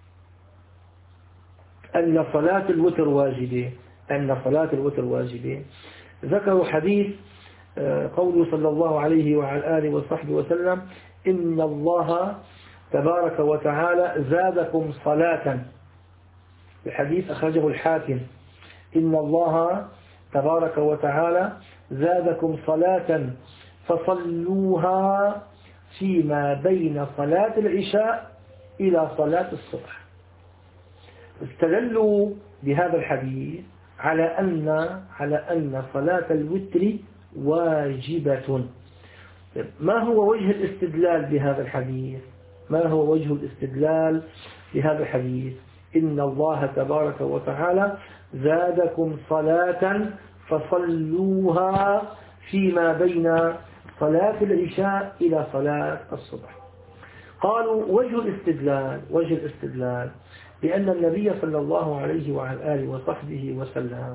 أن صلاة الوتر واجبة أن صلاة الوتر واجبة ذكروا حديث قوله صلى الله عليه وعلى آله وصحبه وسلم: إن الله تبارك وتعالى زادكم صلاة. الحديث أخرجه الحاكم: إن الله تبارك وتعالى زادكم صلاة فصلوها فيما بين صلاة العشاء إلى صلاة الصبح. استدلوا بهذا الحديث على أن على أن صلاة الوتر واجبة. ما هو وجه الاستدلال بهذا الحديث؟ ما هو وجه الاستدلال بهذا الحديث؟ إن الله تبارك وتعالى زادكم صلاة فصلوها فيما بين صلاة العشاء إلى صلاة الصبح. قالوا وجه الاستدلال وجه الاستدلال بأن النبي صلى الله عليه وعلى آله وصحبه وسلم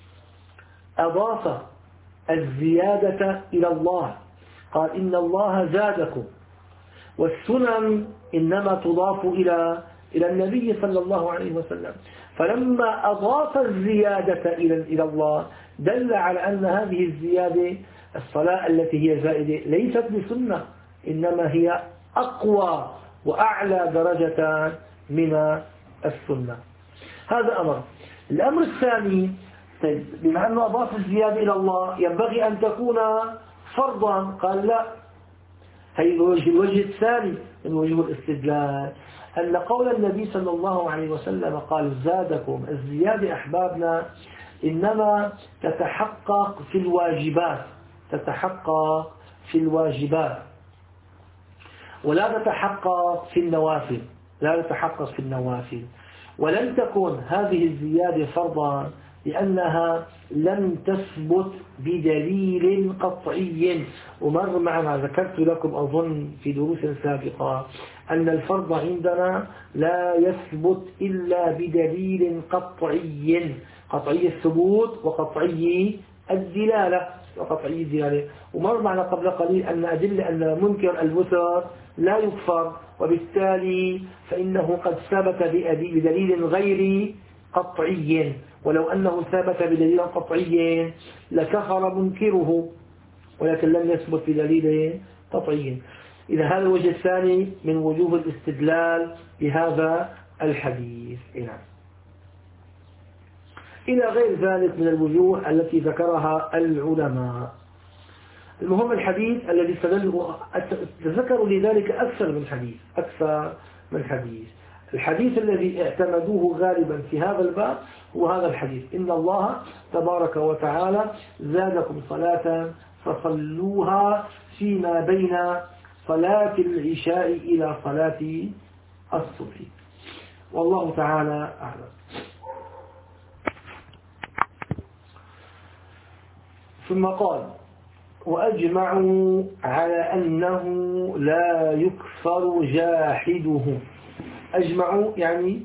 أضاف الزيادة إلى الله، قال إن الله زادكم، والسنن إنما تضاف إلى إلى النبي صلى الله عليه وسلم، فلما أضاف الزيادة إلى إلى الله دل على أن هذه الزيادة الصلاة التي هي زائدة ليست بسنة، إنما هي أقوى وأعلى درجة من السنة. هذا أمر. الأمر الثاني، بما أنه أضاف الزيادة إلى الله ينبغي أن تكون فرضا، قال لا، هي الوجه, الوجه الثاني من وجه الاستدلال أن قول النبي صلى الله عليه وسلم قال زادكم، الزيادة أحبابنا إنما تتحقق في الواجبات، تتحقق في الواجبات ولا تتحقق في النوافل، لا تتحقق في النوافل. ولن تكون هذه الزيادة فرضا لأنها لم تثبت بدليل قطعي. ومر معنا ذكرت لكم أظن في دروس سابقة أن الفرض عندنا لا يثبت إلا بدليل قطعي، قطعي الثبوت وقطعي الدلالة وقطعي الدلالة. ومر معنا قبل قليل أن أدلة أن منكر الوتر لا يكفر، وبالتالي فإنه قد ثبت بدليل غير قطعي، ولو أنه ثبت بدليل قطعي لكفر منكره، ولكن لم يثبت بدليل قطعي. إذا هذا الوجه الثاني من وجوه الاستدلال بهذا الحديث. إلى غير ذلك من الوجوه التي ذكرها العلماء. المهم الحديث الذي استدلوا ذكروا لذلك أكثر من حديث أكثر من حديث الحديث الذي اعتمدوه غالبا في هذا الباب هو هذا الحديث: إن الله تبارك وتعالى زادكم صلاة فصلوها فيما بين صلاة العشاء إلى صلاة الصبح. والله تعالى أعلم. ثم قال: وأجمعوا على أنه لا يكفر جاحده. أجمعوا يعني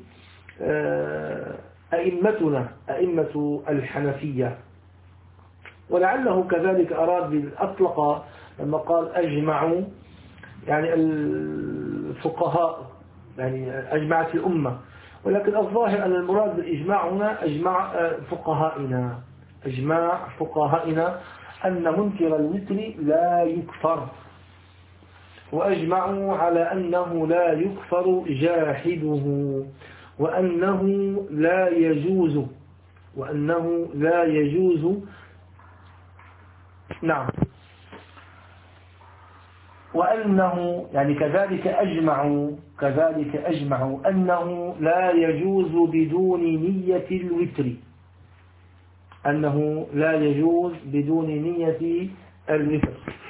أئمتنا أئمة الحنفية، ولعله كذلك أراد أطلق لما قال أجمعوا يعني الفقهاء، يعني أجمعت الأمة، ولكن الظاهر أن المراد بالإجماع هنا أجمع فقهائنا أجماع فقهائنا أن منكر الوتر لا يكفر. وأجمعوا على أنه لا يكفر جاحده، وأنه لا يجوز وأنه لا يجوز نعم وأنه يعني كذلك أجمعوا كذلك أجمعوا أنه لا يجوز بدون نية الوتر أنه لا يجوز بدون نية الوتر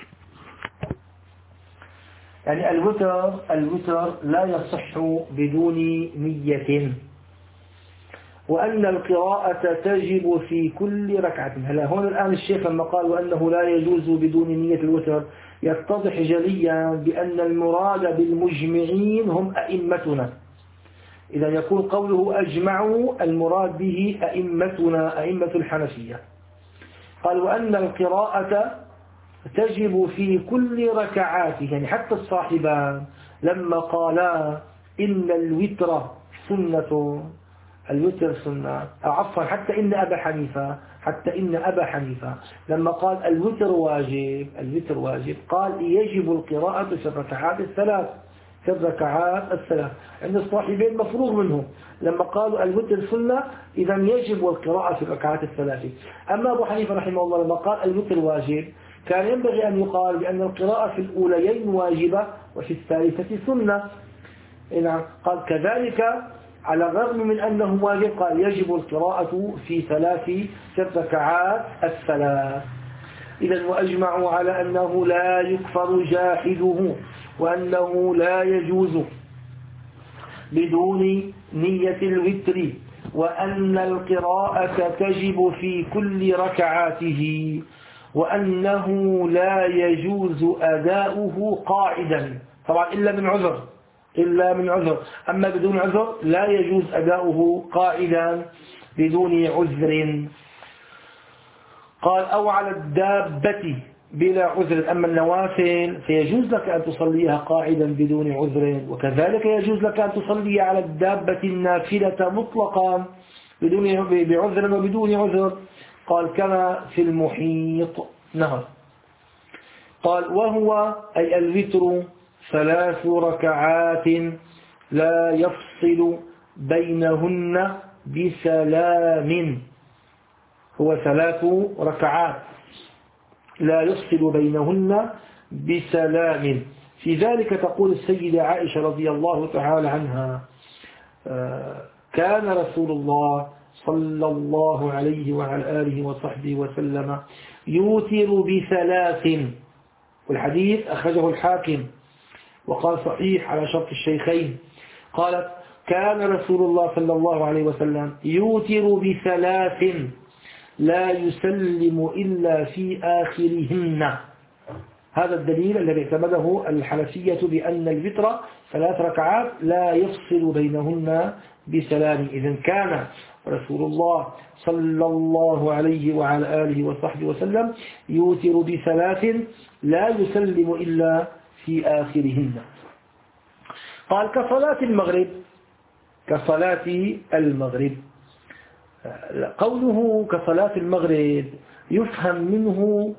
يعني الوتر الوتر لا يصح بدون نية، وأن القراءة تجب في كل ركعة. هلا هون الآن الشيخ لما قال وأنه لا يجوز بدون نية الوتر يتضح جليا بأن المراد بالمجمعين هم أئمتنا. إذا يكون قوله أجمعوا المراد به أئمتنا أئمة الحنفية. قال وأن القراءة تجب في كل ركعاته، يعني حتى الصاحبان لما قالا إن الوتر سنة الوتر سنة أو عفوا حتى إن أبا حنيفة حتى إن أبا حنيفة لما قال الوتر واجب الوتر واجب قال يجب القراءة في الركعات الثلاث، في الركعات الثلاث. عند الصاحبين مفروغ منهم لما قالوا الوتر سنة إذا يجب القراءة في الركعات الثلاث. أما أبو حنيفة رحمه الله لما قال الوتر واجب كان ينبغي أن يقال بأن القراءة في الأوليين واجبة وفي الثالثة سنة. نعم قال كذلك على الرغم من أنه واجب قال يجب القراءة في ثلاث في الركعات الثلاث. إذا وأجمعوا على أنه لا يكفر جاحده وأنه لا يجوز بدون نية الوتر وأن القراءة تجب في كل ركعاته وأنه لا يجوز أداؤه قاعدا طبعا إلا من عذر إلا من عذر أما بدون عذر لا يجوز أداؤه قاعدا بدون عذر. قال أو على الدابة بلا عذر. أما النوافل فيجوز لك أن تصليها قاعدا بدون عذر وكذلك يجوز لك أن تصلي على الدابة النافلة مطلقا بدون بعذر وبدون عذر. قال كما في المحيط نهر. قال وهو أي الوتر ثلاث ركعات لا يفصل بينهن بسلام. هو ثلاث ركعات لا يفصل بينهن بسلام. في ذلك تقول السيدة عائشة رضي الله تعالى عنها كان رسول الله صلى الله عليه وعلى آله وصحبه وسلم يوتر بثلاث. والحديث أخرجه الحاكم وقال صحيح على شرط الشيخين. قالت كان رسول الله صلى الله عليه وسلم يوتر بثلاث لا يسلم إلا في آخرهن. هذا الدليل الذي اعتمده الحنفية بأن الوتر ثلاث ركعات لا يفصل بينهن بسلام. إذن كان رسول الله صلى الله عليه وعلى آله وصحبه وسلم يوتر بثلاث لا يسلم إلا في آخرهن. قال كصلاة المغرب كصلاة المغرب. قوله كصلاة المغرب يفهم منه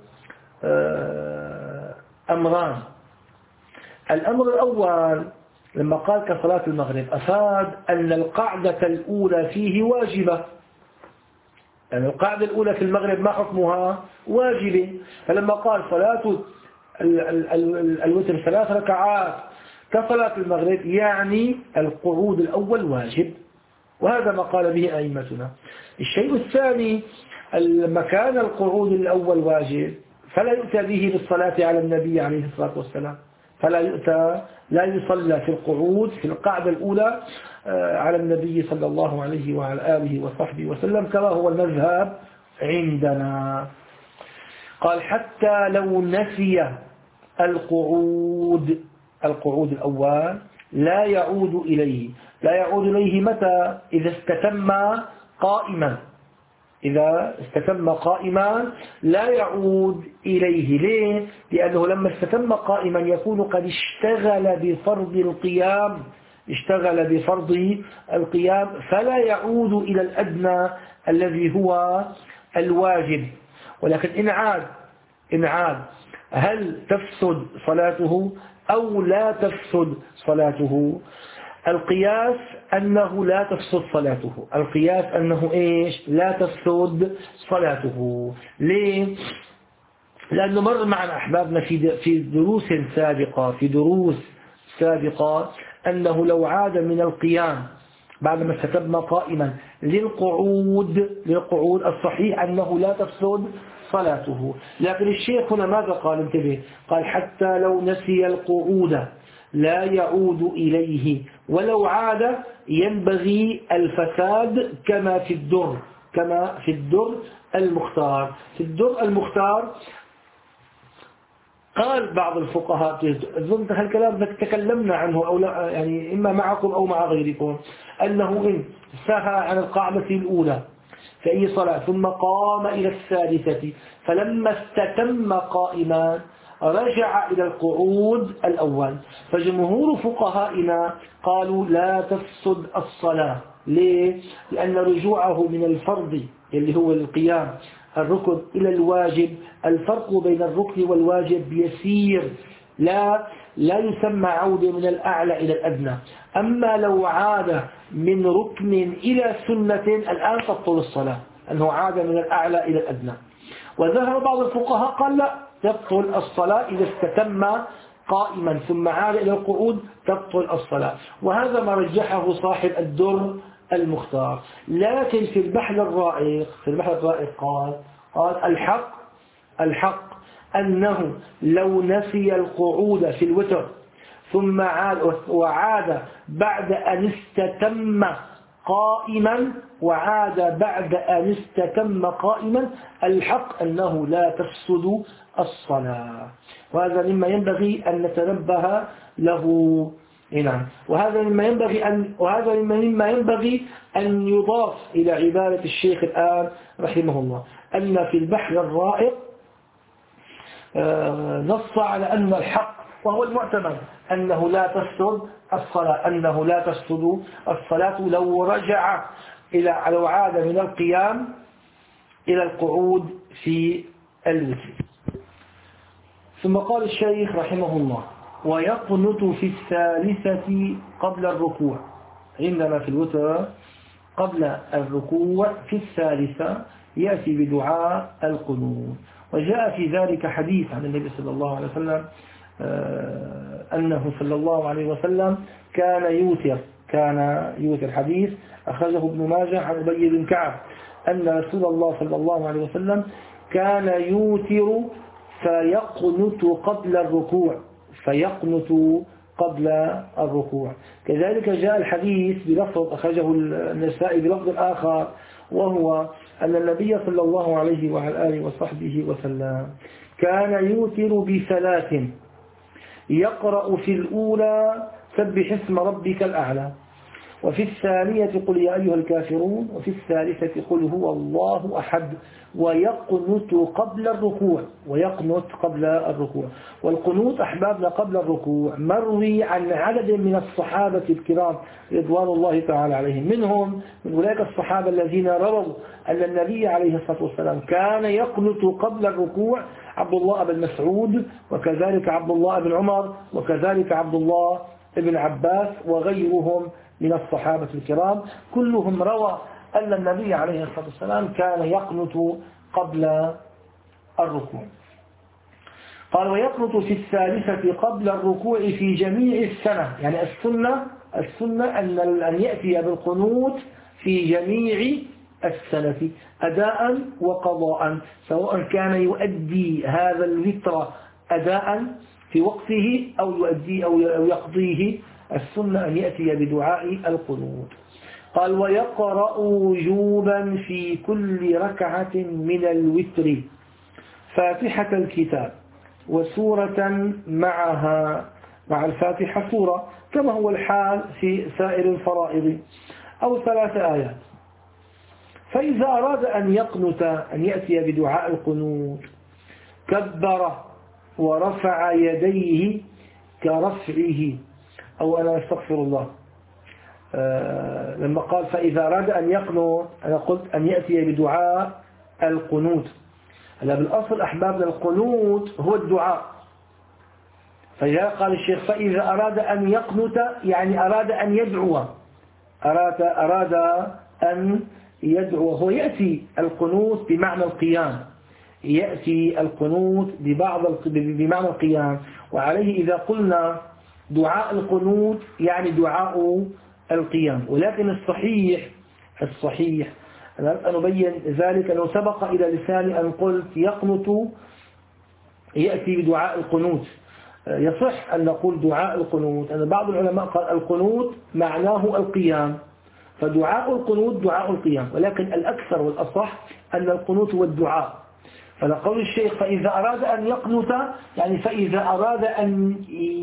أمران. الأمر الأول لما قال كصلاة المغرب أفاد أن القاعدة الأولى فيه واجبة. يعني القاعدة الأولى في المغرب ما حكمها واجبة. فلما قال صلاة الوتر ثلاث ركعات كصلاة المغرب يعني القعود الأول واجب وهذا ما قال به أئمتنا. الشيء الثاني لما كان القعود الأول واجب فلا يؤتى به بالصلاة على النبي عليه الصلاة والسلام. فلا يؤتى لا يصلى في القعود في القاعدة الأولى على النبي صلى الله عليه وعلى آله وصحبه وسلم كما هو المذهب عندنا. قال حتى لو نسي القعود القعود الأول لا يعود إليه. لا يعود إليه متى؟ إذا استتم قائما. إذا استتم قائما لا يعود إليه. ليه؟ لأنه لما استتم قائما يكون قد اشتغل بفرض القيام اشتغل بفرض القيام فلا يعود إلى الأدنى الذي هو الواجب. ولكن إن عاد إن عاد هل تفسد صلاته أو لا تفسد صلاته؟ القياس أنه لا تفسد صلاته. القياس أنه إيش؟ لا تفسد صلاته. ليه؟ لأنه مر معنا أحبابنا في في دروس سابقة في دروس سابقة أنه لو عاد من القيام بعدما استتم قائما للقعود للقعود الصحيح أنه لا تفسد صلاته. لكن الشيخ هنا ماذا قال؟ انتبه. قال حتى لو نسي القعود لا يعود إليه ولو عاد ينبغي الفساد كما في الدر كما في الدر المختار. في الدر المختار قال بعض الفقهاء أظن هالكلام تكلمنا عنه أو لا يعني إما معكم أو مع غيركم أنه إن سهى عن القاعدة الأولى في أي صلاة ثم قام إلى الثالثة فلما استتم قائما رجع إلى القعود الأول فجمهور فقهائنا قالوا لا تفسد الصلاة. ليه؟ لأن رجوعه من الفرض اللي هو القيام الركن إلى الواجب الفرق بين الركن والواجب يسير لا لا يسمى عودة من الأعلى إلى الأدنى. أما لو عاد من ركن إلى سنة الآن تبطل الصلاة، أنه عاد من الأعلى إلى الأدنى. وذهب بعض الفقهاء قال لا، تبطل الصلاة إذا استتم قائما ثم عاد إلى القعود تبطل الصلاة، وهذا ما رجحه صاحب الدر المختار. لكن في البحر الرائق في البحر الرائق قال قال الحق الحق أنه لو نسي القعود في الوتر ثم عاد وعاد بعد أن استتم قائما وعاد بعد أن استتم قائما الحق أنه لا تفسد الصلاة. وهذا مما ينبغي أن نتنبه له. نعم. وهذا مما ينبغي أن وهذا مما ينبغي أن يضاف إلى عبارة الشيخ الآن رحمه الله، أن في البحر الرائق نص على أن الحق وهو المعتمد أنه لا تفسد الصلاة أنه لا تفسد الصلاة لو رجع إلى لو عاد من القيام إلى القعود في الوتر. ثم قال الشيخ رحمه الله: ويقنت في الثالثة قبل الركوع. عندما في الوتر قبل الركوع في الثالثة يأتي بدعاء القنوت. وجاء في ذلك حديث عن النبي صلى الله عليه وسلم أنه صلى الله عليه وسلم كان يوتر كان يوتر حديث أخرجه ابن ماجه عن أبي بن كعب أن رسول الله صلى الله عليه وسلم كان يوتر فيقنت قبل الركوع فيقنت قبل الركوع. كذلك جاء الحديث بلفظ أخرجه النسائي بلفظ آخر، وهو أن النبي صلى الله عليه وعلى آله وصحبه وسلم كان يوتر بثلاث، يقرأ في الأولى سبح اسم ربك الأعلى، وفي الثانية قل يا أيها الكافرون، وفي الثالثة قل هو الله أحد، ويقنت قبل الركوع ويقنت قبل الركوع. والقنوت أحبابنا قبل الركوع مروي عن عدد من الصحابة الكرام رضوان الله تعالى عليهم، منهم من أولئك الصحابة الذين رووا أن النبي عليه الصلاة والسلام كان يقنت قبل الركوع عبد الله بن مسعود، وكذلك عبد الله بن عمر، وكذلك عبد الله بن عباس، وغيرهم من الصحابة الكرام، كلهم روى أن النبي عليه الصلاة والسلام كان يقنت قبل الركوع. قال: ويقنت في الثالثة قبل الركوع في جميع السنة. يعني السنة السنة أن أن يأتي بالقنوت في جميع السنة أداء وقضاء، سواء كان يؤدي هذا الوتر أداء في وقته أو يؤدي أو يقضيه، السنة أن يأتي بدعاء القنوت. قال: ويقرأ وجوبا في كل ركعة من الوتر فاتحة الكتاب وسورة معها مع الفاتحة سورة، كما هو الحال في سائر الفرائض، أو ثلاث آيات. فإذا أراد أن يقنت أن يأتي بدعاء القنوت كبر ورفع يديه كرفعه، أو أنا أستغفر الله آه لما قال فإذا أراد أن يقنت أنا قلت أن يأتي بدعاء القنوت. هلا بالأصل أحبابنا القنوت هو الدعاء، فجاء قال الشيخ فإذا أراد أن يقنت يعني أراد أن يدعو أراد, أراد أن يدعو. هو يأتي القنوت بمعنى القيام، يأتي القنوت ببعض بمعنى القيام، وعليه إذا قلنا دعاء القنوت يعني دعاء القيام. ولكن الصحيح الصحيح أنا نبين ذلك أنه سبق إلى لساني أن قلت يقنت يأتي بدعاء القنوت. يصح أن نقول دعاء القنوت، أن بعض العلماء قال القنوت معناه القيام، فدعاء القنوت دعاء القيام، ولكن الأكثر والأصح أن القنوت هو الدعاء. فلقول الشيخ فإذا أراد أن يقنت يعني فإذا أراد أن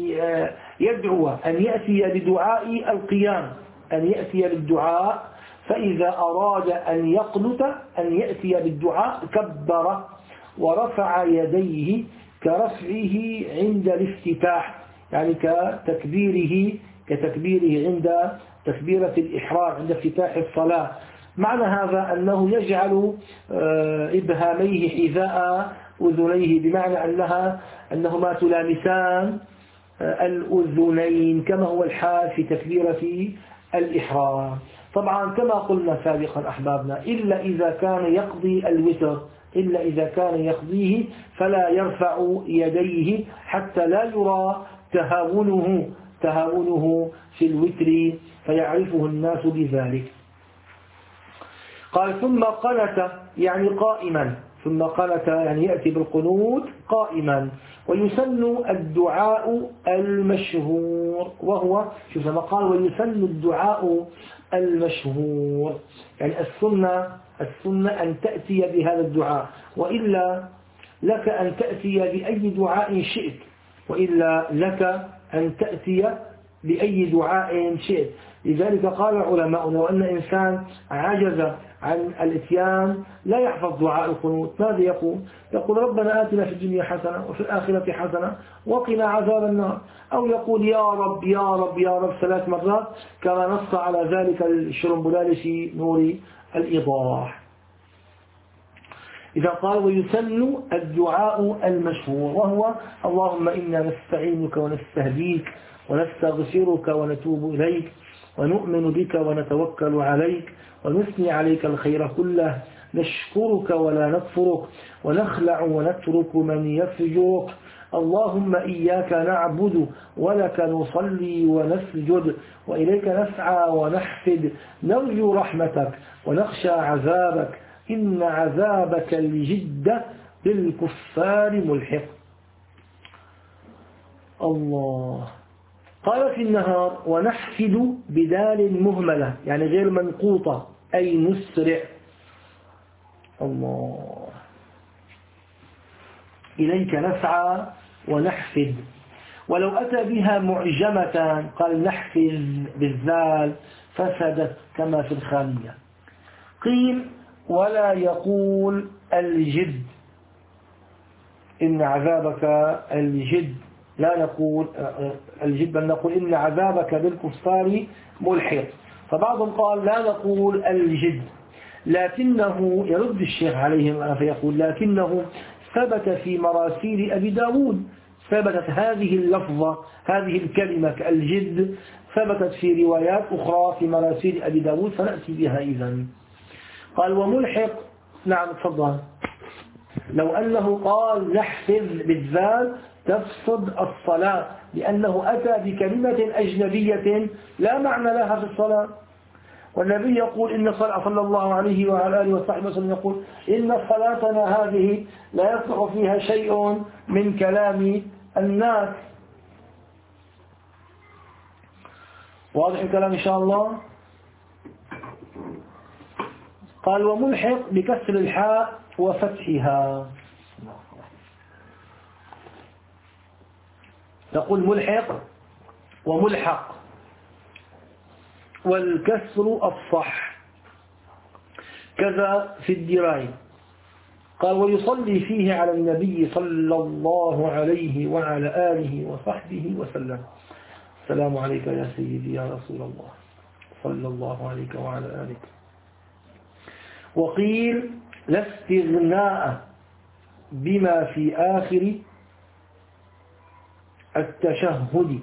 يدعو أن يأتي بدعاء القيام أن يأتي بالدعاء، فإذا أراد أن يقنت أن يأتي بالدعاء كبر ورفع يديه كرفعه عند الافتتاح، يعني كتكبيره كتكبيره عند تكبيرة الإحرام عند افتتاح الصلاة. معنى هذا أنه يجعل إبهاميه حذاء أذنيه، بمعنى أنها أنهما تلامسان الأذنين كما هو الحال في تكبيرة الإحرام. طبعا كما قلنا سابقا أحبابنا، إلا إذا كان يقضي الوتر، إلا إذا كان يقضيه فلا يرفع يديه حتى لا يرى تهاونه تهاونه في الوتر فيعرفه الناس بذلك. قال ثم قنت يعني قائما، ثم قنت يعني يأتي بالقنوت قائما. ويسن الدعاء المشهور، وهو شوف ما قال ويسن الدعاء المشهور، يعني السنة السنة أن تأتي بهذا الدعاء، وإلا لك أن تأتي بأي دعاء شئت، وإلا لك أن تأتي بأي دعاء شئت. لذلك قال العلماء لو أن إنسان عجز عن الاتيان لا يحفظ دعاء القنوت، ماذا يقول؟ يقول ربنا آتنا في الدنيا حسنة وفي الآخرة حسنة وقنا عذاب النار، أو يقول يا رب يا رب يا رب ثلاث مرات كما نص على ذلك الشرنبلالي في نور الإيضاح. إذا قال ويسن الدعاء المشهور، وهو اللهم إنا نستعينك ونستهديك ونستغفرك ونتوب إليك ونؤمن بك ونتوكل عليك ونثني عليك الخير كله، نشكرك ولا نكفرك ونخلع ونترك من يفجرك، اللهم إياك نعبد ولك نصلي ونسجد وإليك نسعى ونحفد، نرجو رحمتك ونخشى عذابك، إن عذابك الجد بالكفار ملحق. الله. قال في النهار ونحفد بدال مهملة يعني غير منقوطة أي نسرع. الله. إليك نسعى ونحفد. ولو أتى بها معجمة قال نحفد بالذال فسدت كما في الخامية. قيل ولا يقول الجد، إن عذابك الجد، لا نقول الجد بل نقول إن عذابك بالكفار ملحق. فبعضهم قال لا نقول الجد، لكنه يرد الشيخ عليهم فيقول لكنه ثبت في مراسيل أبي داود، ثبتت هذه اللفظة هذه الكلمة الجد ثبتت في روايات أخرى في مراسيل أبي داود فنأتي بها إذن. قال وملحق، نعم تفضل. لو أنه قال نحفظ بالذال تفسد الصلاة، لأنه أتى بكلمة أجنبية لا معنى لها في الصلاة. والنبي يقول إن صلى الله عليه وعلى آله وصحبه وسلم يقول إن صلاتنا هذه لا يصلح فيها شيء من كلام الناس. واضح الكلام إن شاء الله. قال وملحق بكسر الحاء وفتحها، تقول ملحق وملحق والكسر الصح، كذا في الدراية. قال ويصلي فيه على النبي صلى الله عليه وعلى آله وصحبه وسلم. السلام عليك يا سيدي يا رسول الله صلى الله عليك وعلى آلك. وقيل لا استغناء بما في آخر التشهد،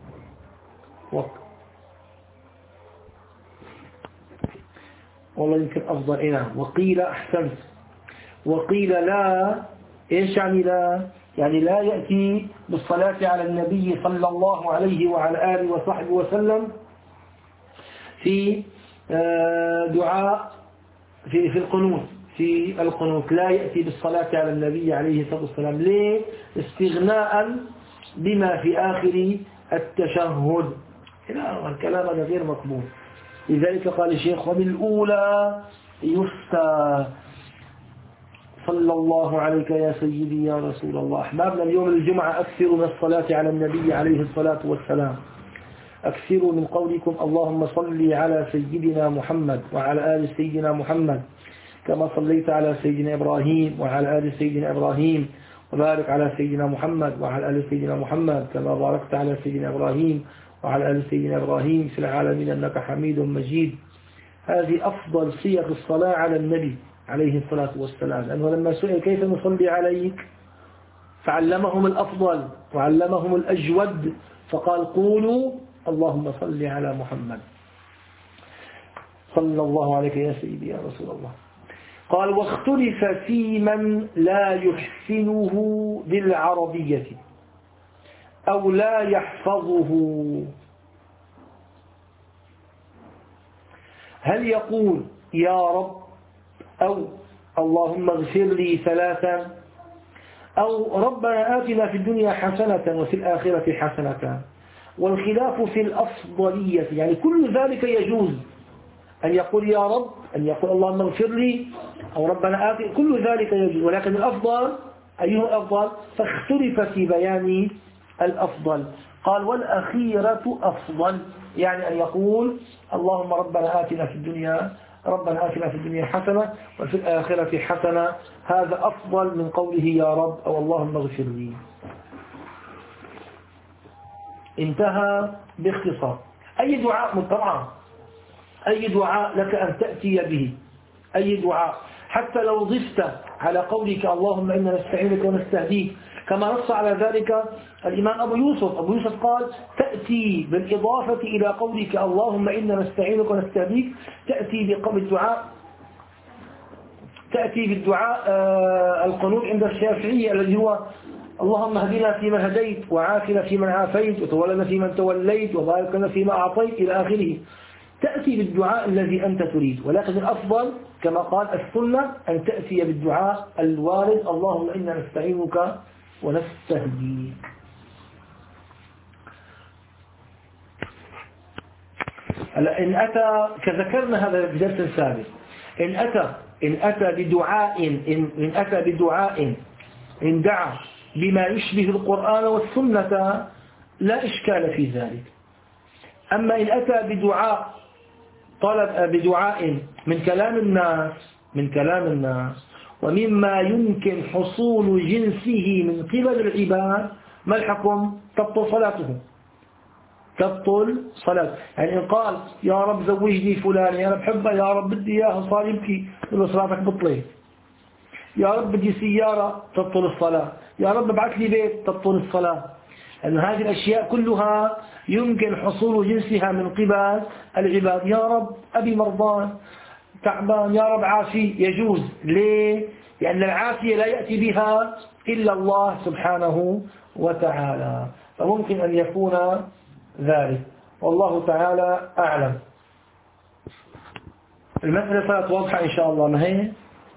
والله يمكن أفضل إنا. وقيل أحسنت. وقيل لا، إيش يعني لا؟ يعني لا يأتي بالصلاة على النبي صلى الله عليه وعلى آله وصحبه وسلم في دعاء في في القنوت في القنوت لا يأتي بالصلاة على النبي عليه الصلاة والسلام. ليه؟ استغناء بما في آخر التشهد. لا، الكلام هذا غير مقبول. لذلك قال الشيخ وبالأولى يفتى. صلى الله عليك يا سيدي يا رسول الله. أحبابنا اليوم الجمعة أكثروا من الصلاة على النبي عليه الصلاة والسلام، أكثروا من قولكم اللهم صل على سيدنا محمد وعلى آل سيدنا محمد كما صليت على سيدنا إبراهيم وعلى آل سيدنا إبراهيم، وبارك على سيدنا محمد وعلى آل سيدنا محمد كما باركت على سيدنا إبراهيم وعلى آل سيدنا إبراهيم في العالمين إنك حميد مجيد. هذه أفضل صيغ الصلاة على النبي عليه الصلاة والسلام، لأنه لما سئل كيف نصلي عليك فعلمهم الأفضل وعلمهم الأجود، فقال قولوا اللهم صل على محمد صلى الله عليك يا سيدي يا رسول الله. قال واختلف في من لا يحسنه بالعربية أو لا يحفظه، هل يقول يا رب أو اللهم اغفر لي ثلاثا أو ربنا آتنا في الدنيا حسنة وفي الآخرة حسنة؟ والخلاف في الأفضلية، يعني كل ذلك يجوز، أن يقول يا رب، أن يقول اللهم اغفر لي، أو ربنا آتنا، كل ذلك يجوز، ولكن الأفضل أيها الأفضل؟ فاختلف في بيان الأفضل. قال والأخيرة أفضل، يعني أن يقول اللهم ربنا آتنا في الدنيا ربنا آتنا في الدنيا حسنة وفي الآخرة حسنة، هذا أفضل من قوله يا رب أو اللهم اغفر لي. انتهى باختصار. أي دعاء طبعا أي دعاء لك أن تأتي به، أي دعاء، حتى لو ضفت على قولك اللهم إنا نستعينك ونستهديك، كما نص على ذلك الإمام أبو يوسف. أبو يوسف قال تأتي بالإضافة إلى قولك اللهم إنا نستعينك ونستهديك، تأتي بالدعاء تأتي بالدعاء القنوت عند الشافعية الذي هو اللهم اهدنا فيمن هديت وعافنا فيمن عافيت وتولنا فيمن توليت وبارك لنا فيما أعطيت إلى آخره. تأتي بالدعاء الذي أنت تريد، ولكن الأفضل كما قال السنة أن تأتي بالدعاء الوارد اللهم إنا نستعينك ونستهديك. إن أتى كذكرنا هذا في درس سابق، إن أتى إن أتى بدعاء إن, إن أتى بدعاء إن دعا بما يشبه القرآن والسنة لا إشكال في ذلك. أما إن أتى بدعاء طلب بدعاء من كلام الناس من كلام الناس ومما يمكن حصول جنسه من قبل العباد، ما الحكم؟ تبطل صلاته تبطل صلاة. يعني إن قال يا رب زوجني فلان، يا رب حبه، يا رب بدي إياها صار يبكي، يقول صلاتك بطلت. يا رب بدي سيارة، تبطل الصلاة. يا رب ابعث لي بيت، تبطل الصلاة. لأن هذه الأشياء كلها يمكن حصول جنسها من قبل العباد. يا رب أبي مرضان تعبان، يا رب عافي، يجوز. ليه؟ لأن العافية لا يأتي بها إلا الله سبحانه وتعالى، فممكن أن يكون ذلك، والله تعالى أعلم. المسألة صارت واضحة إن شاء الله، ما هي؟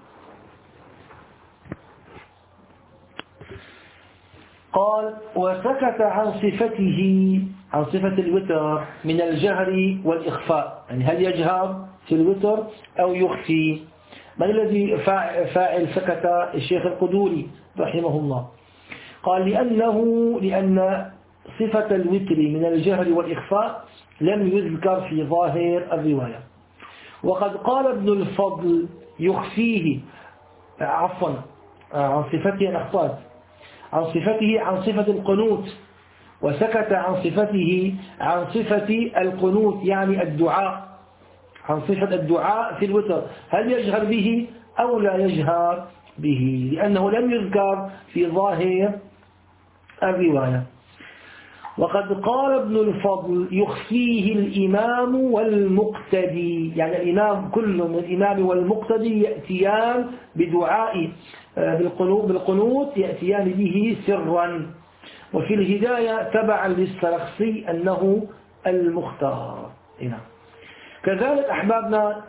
قال وسكت عن صفته عن صفة الوتر من الجهر والإخفاء، يعني هل يجهر في الوتر أو يخفي؟ من الذي فاعل سكت؟ الشيخ القدوري رحمه الله. قال لأنه لأن صفة الوتر من الجهر والإخفاء لم يذكر في ظاهر الرواية. وقد قال ابن الفضل يخفيه عفوا عن صفته الأخطاء عن صفته عن صفة القنوت، وسكت عن صفته عن صفة القنوت يعني الدعاء، عن صفة الدعاء في الوتر، هل يجهر به أو لا يجهر به، لأنه لم يذكر في ظاهر الرواية. وقد قال ابن الفضل يخفيه الإمام والمقتدي، يعني الإمام كل من الإمام والمقتدي يأتيان بدعاء بالقنوت يأتيان به سرا. وفي الهداية تبعا للسرخسي أنه المختار. هنا كذلك أحبابنا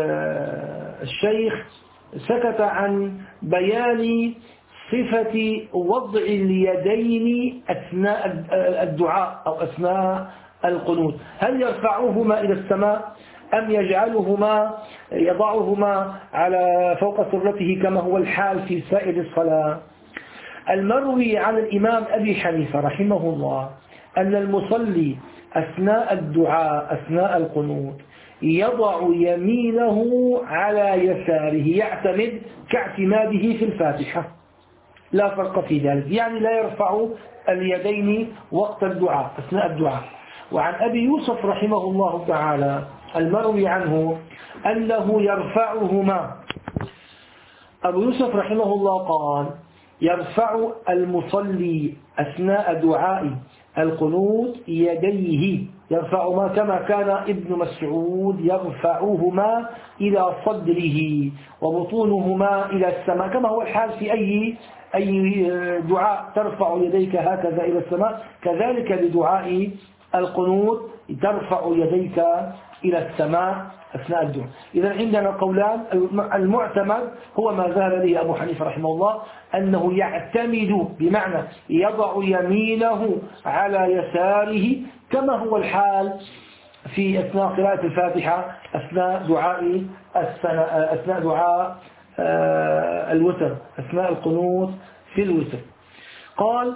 الشيخ سكت عن بيان صفة وضع اليدين أثناء الدعاء أو أثناء القنوت، هل يرفعهما إلى السماء أم يجعلهما يضعهما على فوق سرته كما هو الحال في سائر الصلاة؟ المروي عن الإمام أبي حنيفة رحمه الله أن المصلي أثناء الدعاء أثناء القنوت يضع يمينه على يساره، يعتمد كاعتماده في الفاتحة، لا فرق في ذلك، يعني لا يرفع اليدين وقت الدعاء أثناء الدعاء. وعن أبي يوسف رحمه الله تعالى المروي عنه أنه يرفعهما أبو يوسف رحمه الله قال يرفع المصلي أثناء دعاء القنوت يديه، يرفع ما كما كان ابن مسعود يرفعهما إلى صدره وبطونهما إلى السماء، كما هو الحال في أي أي دعاء ترفع يديك هكذا إلى السماء، كذلك بدعاء القنوت ترفع يديك إلى السماء أثناء الدعاء. إذا عندنا قولان، المعتمد هو ما ذهب إليه أبو حنيفة رحمه الله، أنه يعتمد بمعنى يضع يمينه على يساره كما هو الحال في أثناء قراءة الفاتحة أثناء دعاء أثناء دعاء الوتر، أثناء القنوت في الوتر. قال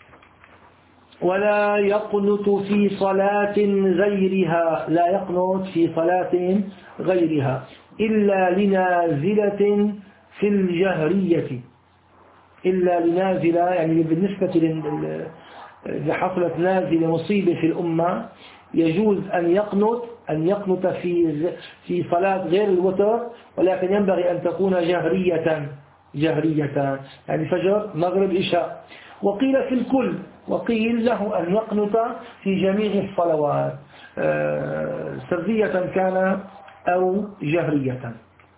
ولا يقنت في صلاة غيرها، لا يقنت في صلاة غيرها إلا لنازلة في الجهرية، إلا لنازلة يعني بالنسبة إذا حصلت نازلة مصيبة في الأمة يجوز أن يقنت أن يقنت في في صلاة غير الوتر، ولكن ينبغي أن تكون جهرية جهرية يعني فجر مغرب عشاء. وقيل في الكل، وقيل له أن يقنت في جميع الصلوات سرية كان أو جهرية.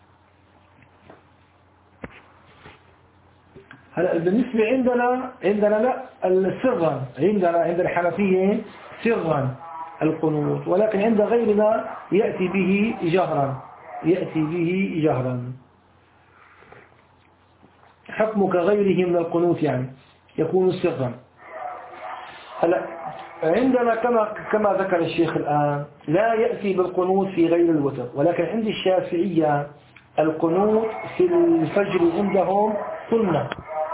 هلا بالنسبة عندنا عندنا لا السرا، عندنا عند الحنفية سرا القنوت، ولكن عند غيرنا يأتي به جهرا، يأتي به جهرا. حكم كغيره من القنوت يعني يكون سرا. هلا عندنا كما كما ذكر الشيخ الآن لا يأتي بالقنوت في غير الوتر، ولكن عند الشافعية القنوت في الفجر عندهم سنة.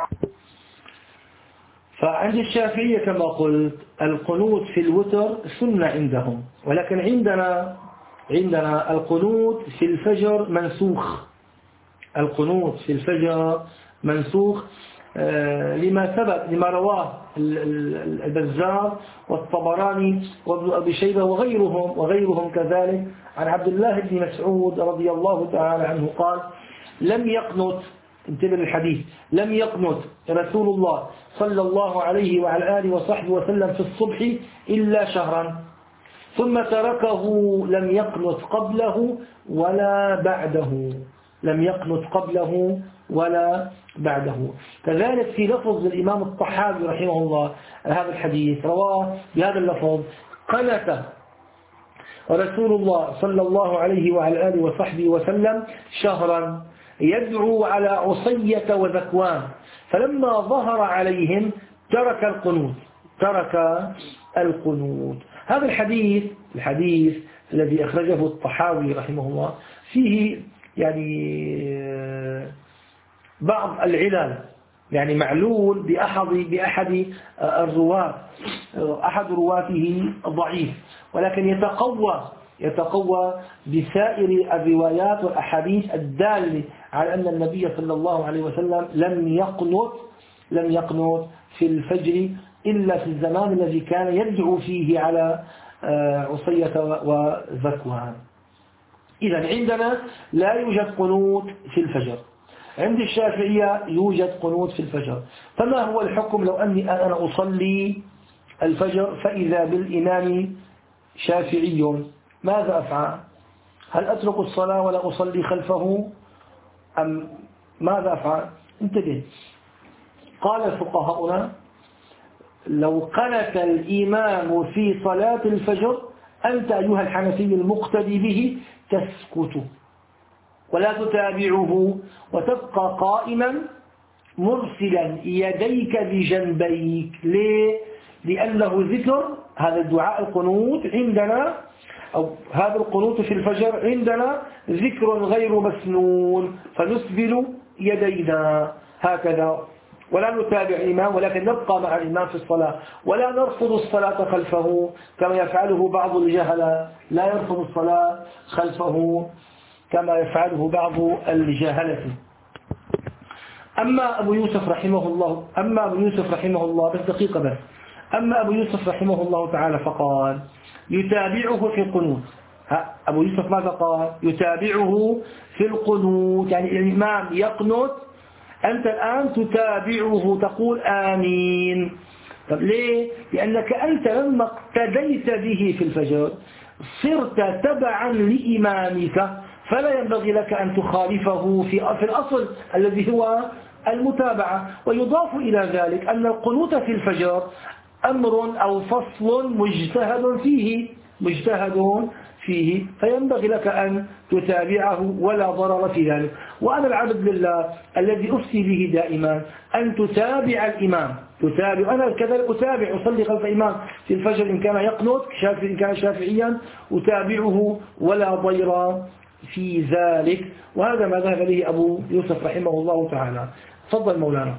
فعند الشافعية كما قلت القنوت في الوتر سنة عندهم، ولكن عندنا عندنا القنوت في الفجر منسوخ، القنوت في الفجر منسوخ لما ثبت لما رواه البزار والطبراني وابن أبي شيبة وغيرهم وغيرهم كذلك عن عبد الله بن مسعود رضي الله تعالى عنه قال لم يقنت، انتبه للحديث، لم يقنت رسول الله صلى الله عليه وعلى آله وصحبه وسلم في الصبح إلا شهرا، ثم تركه لم يقنت قبله ولا بعده، لم يقنت قبله ولا بعده. كذلك في لفظ الإمام الطحاوي رحمه الله هذا الحديث رواه بهذا اللفظ قنت رسول الله صلى الله عليه وعلى آله وصحبه وسلم شهرا يدعو على عصية وذكوان، فلما ظهر عليهم ترك القنوت ترك القنوت. هذا الحديث الحديث الذي أخرجه الطحاوي رحمه الله فيه يعني بعض العلل، يعني معلول بأحد بأحد الرواة، أحد رواته ضعيف، ولكن يتقوى يتقوى بسائر الروايات والأحاديث الدالة على أن النبي صلى الله عليه وسلم لم يقنط لم يقنط في الفجر إلا في الزمان الذي كان يدعو فيه على عصية وذكوان. إذا عندنا لا يوجد قنوت في الفجر، عند الشافعية يوجد قنوت في الفجر. فما هو الحكم لو أني أنا أصلي الفجر فإذا بالإمام شافعي، ماذا أفعل؟ هل أترك الصلاة ولا أصلي خلفه أم ماذا أفعل؟ انتبه، قال فقهاؤنا لو قنت الإمام في صلاة الفجر أنت أيها الحنفي المقتدي به تسكت ولا تتابعه وتبقى قائما مرسلا يديك بجنبيك. ليه؟ لأنه ذكر هذا الدعاء القنوت عندنا أو هذا القنوت في الفجر عندنا ذكر غير مسنون، فنسبل يدينا هكذا ولا نتابع الإمام، ولكن نبقى مع الإمام في الصلاة ولا نرفض الصلاة خلفه كما يفعله بعض الجهلة، لا يرفض الصلاة خلفه كما يفعله بعض الجهلة. أما أبو يوسف رحمه الله أما أبو يوسف رحمه الله بس دقيقة بس أما أبو يوسف رحمه الله تعالى فقال يتابعه في القنوت أبو يوسف ماذا قال؟ يتابعه في القنوت، يعني الإمام يقنت أنت الآن تتابعه تقول آمين. طب ليه؟ لأنك أنت لما اقتديت به في الفجر صرت تبعا لإمامك، فلا ينبغي لك أن تخالفه في في الأصل الذي هو المتابعة. ويضاف إلى ذلك أن القنوت في الفجر أمر أو فصل مجتهد فيه مجتهد فيه فينبغي لك أن تتابعه ولا ضرر في ذلك. وأنا العبد لله الذي أفتي به دائما أن تتابع الإمام، تتابع. أنا كذلك أتابع، أصلي خلف الإمام في الفجر إن كان يقنط، شافعي إن كان شافعيا أتابعه ولا ضير في ذلك. وهذا ما ذهب إليه أبو يوسف رحمه الله تعالى. تفضل مولانا.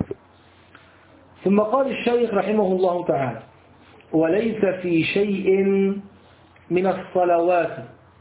ثم قال الشيخ رحمه الله تعالى: وليس في شيء من الصلوات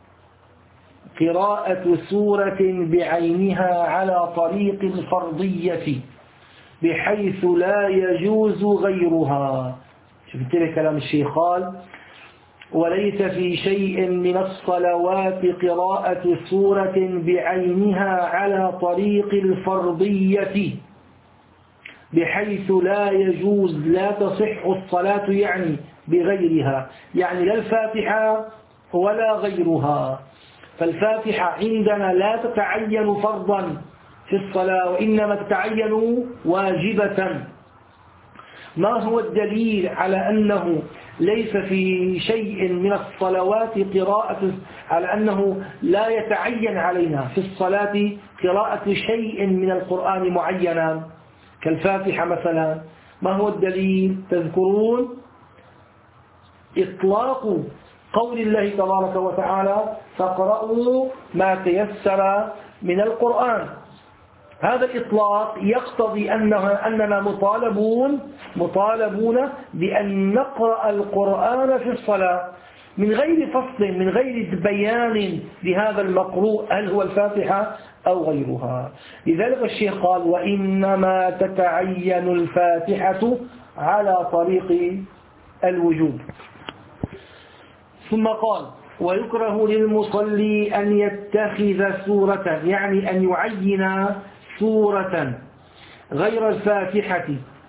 قراءة سورة بعينها على طريق الفرضية بحيث لا يجوز غيرها. شفت لي كلام الشيخ؟ قال: وليس في شيء من الصلوات قراءة سورة بعينها على طريق الفرضية بحيث لا يجوز، لا تصح الصلاة يعني بغيرها، يعني لا الفاتحة ولا غيرها. فالفاتحة عندنا لا تتعين فرضا في الصلاة وإنما تتعين واجبة. ما هو الدليل على أنه ليس في شيء من الصلوات قراءة، على أنه لا يتعين علينا في الصلاة قراءة شيء من القرآن معينا كالفاتحة مثلا؟ ما هو الدليل؟ تذكرون إطلاق قول الله تبارك وتعالى: فاقرؤوا ما تيسر من القرآن. هذا الإطلاق يقتضي أننا, أننا مطالبون مطالبون بأن نقرأ القرآن في الصلاة من غير فصل، من غير بيان لهذا المقروء هل هو الفاتحة أو غيرها. لذلك الشيخ قال: وإنما تتعين الفاتحة على طريق الوجوب. ثم قال: ويكره للمصلي أن يتخذ سورة، يعني أن يعين سورة غير الفاتحة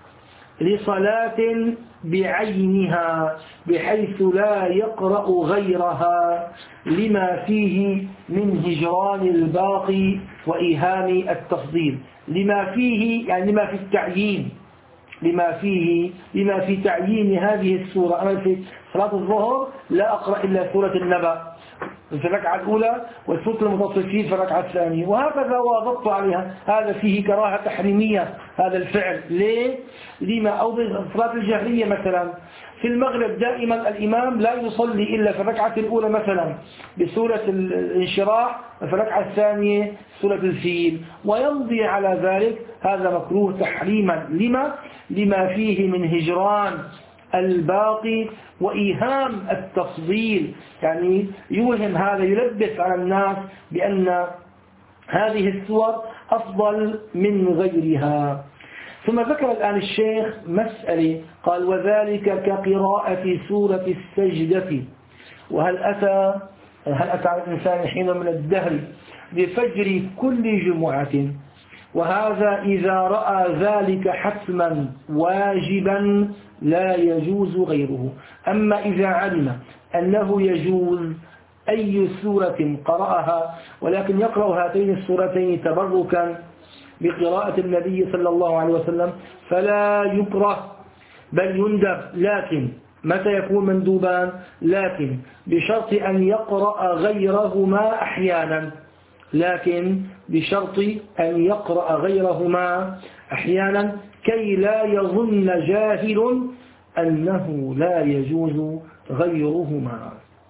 لصلاة بعينها بحيث لا يقرأ غيرها لما فيه من هجران الباقي وإيهام التفضيل. لما فيه يعني لما في التعيين، لما فيه لما في تعيين هذه السورة. أنا في صلاة الظهر لا أقرأ إلا سورة النبأ في الركعة الأولى وسورة المتصفين في الركعة الثانية، وهكذا واظبت عليها. هذا فيه كراهة تحريمية هذا الفعل. ليه؟ لما أو صلاة الجهرية مثلا في المغرب دائما الإمام لا يصلي إلا في الركعة الأولى مثلا بسورة الانشراح، في الركعة الثانية سورة الفيل، ويمضي على ذلك. هذا مكروه تحريما. لما؟ لما فيه من هجران الباقي وإيهام التفضيل، يعني يوهم هذا، يلبس على الناس بأن هذه السور أفضل من غيرها. ثم ذكر الآن الشيخ مسألة، قال: وذلك كقراءة سورة السجدة. وهل أتى هل أتى على الإنسان حين من الدهر بفجر كل جمعة، وهذا إذا رأى ذلك حتما واجبا لا يجوز غيره. أما إذا علم أنه يجوز أي سورة قرأها ولكن يقرأ هاتين السورتين تبركا بقراءة النبي صلى الله عليه وسلم فلا يكره بل يندب. لكن متى يكون مندوبان؟ لكن بشرط أن يقرأ غيرهما أحيانا، لكن بشرط أن يقرأ غيرهما أحيانا كي لا يظن جاهل أنه لا يجوز غيرهما.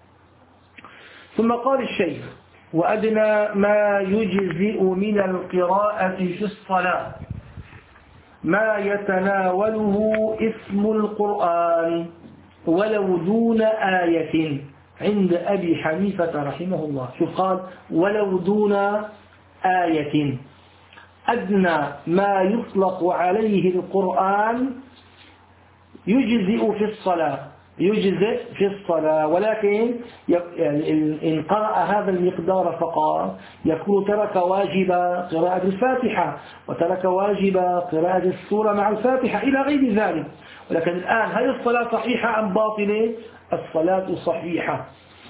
ثم قال الشيخ: وأدنى ما يجزئ من القراءة في الصلاة ما يتناوله اسم القرآن ولو دون آية عند أبي حنيفة رحمه الله. شو قال؟ ولو دون آية. أدنى ما يطلق عليه القرآن يجزئ في الصلاة يجزئ في الصلاة، ولكن يعني إن قرأ هذا المقدار فقط يكون ترك واجب قراءة الفاتحة وترك واجب قراءة السورة مع الفاتحة إلى غير ذلك. ولكن الآن هل الصلاة صحيحة أم باطلة؟ الصلاة صحيحة.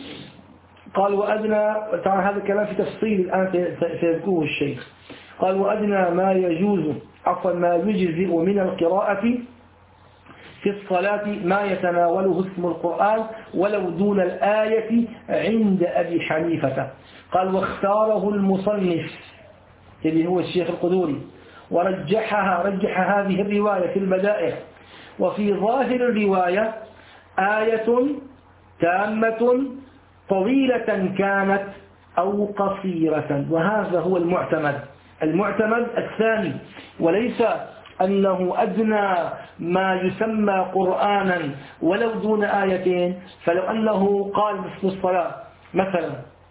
قال وأدنى، طبعا هذا الكلام في تفصيل الآن سيذكره الشيخ. قال وأدنى ما يجوز عفوا ما يجزئ من القراءة في الصلاة ما يتناوله اسم القرآن ولو دون الآية عند أبي حنيفة. قال واختاره المصنف الذي هو الشيخ القدوري ورجحها رجح هذه الرواية في البدائع. وفي ظاهر الرواية آية تامة طويلة كانت أو قصيرة، وهذا هو المعتمد المعتمد الثاني، وليس أنه أدنى ما يسمى قرآنا ولو دون آيتين. فلو أنه قال باسم الصلاة مثلا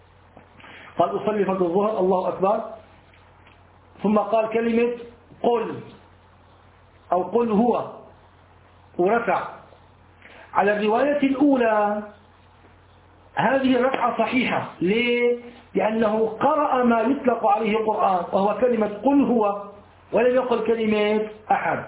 قال أصلي فرض الظهر الله أكبر، ثم قال كلمة قل أو قل هو وركع، على الرواية الأولى هذه الركعة صحيحة. ليه؟ لأنه قرأ ما يطلق عليه القرآن وهو كلمة قل هو، ولم يقل كلمة أحد.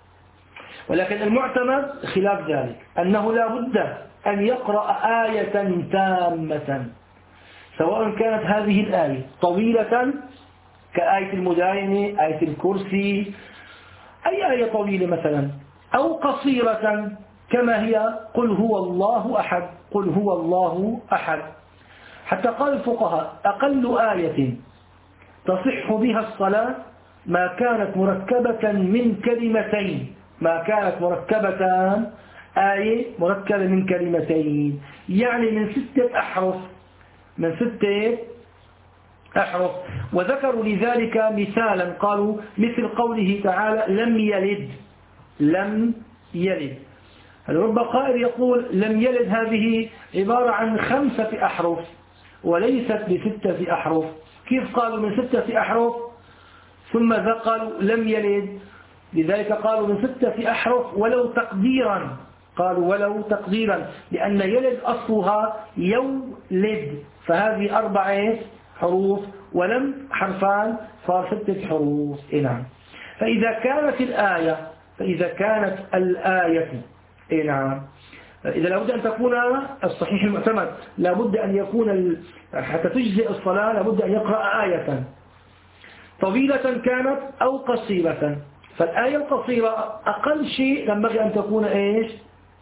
ولكن المعتمد خلاف ذلك، أنه لا بد أن يقرأ آية تامة، سواء كانت هذه الآية طويلة كآية المداينة، آية الكرسي، أي آية طويلة مثلا، أو قصيرة كما هي قل هو الله أحد قل هو الله أحد. حتى قال الفقهاء أقل آية تصح بها الصلاة ما كانت مركبة من كلمتين، ما كانت مركبة آية مركبة من كلمتين، يعني من ستة أحرف من ستة أحرف. وذكروا لذلك مثالا، قالوا مثل قوله تعالى لم يلد لم يلد. رب قائل يقول لم يلد هذه عبارة عن خمسة أحرف وليست بستة أحرف. كيف قالوا من ستة أحرف ثم قالوا لم يلد؟ لذلك قالوا من ستة أحرف ولو تقديرا، قالوا ولو تقديرا، لأن يلد أصلها يولد، فهذه أربعة حروف ولم حرفان صار ستة حروف. نعم. فإذا كانت الآية فإذا كانت الآية نعم إذا لابد أن تكون الصحيح المعتمد لابد أن يكون حتى تجزئ الصلاة لابد أن يقرأ آية طويلة كانت أو قصيرة. فالآية القصيرة أقل شيء ينبغي أن تكون إيش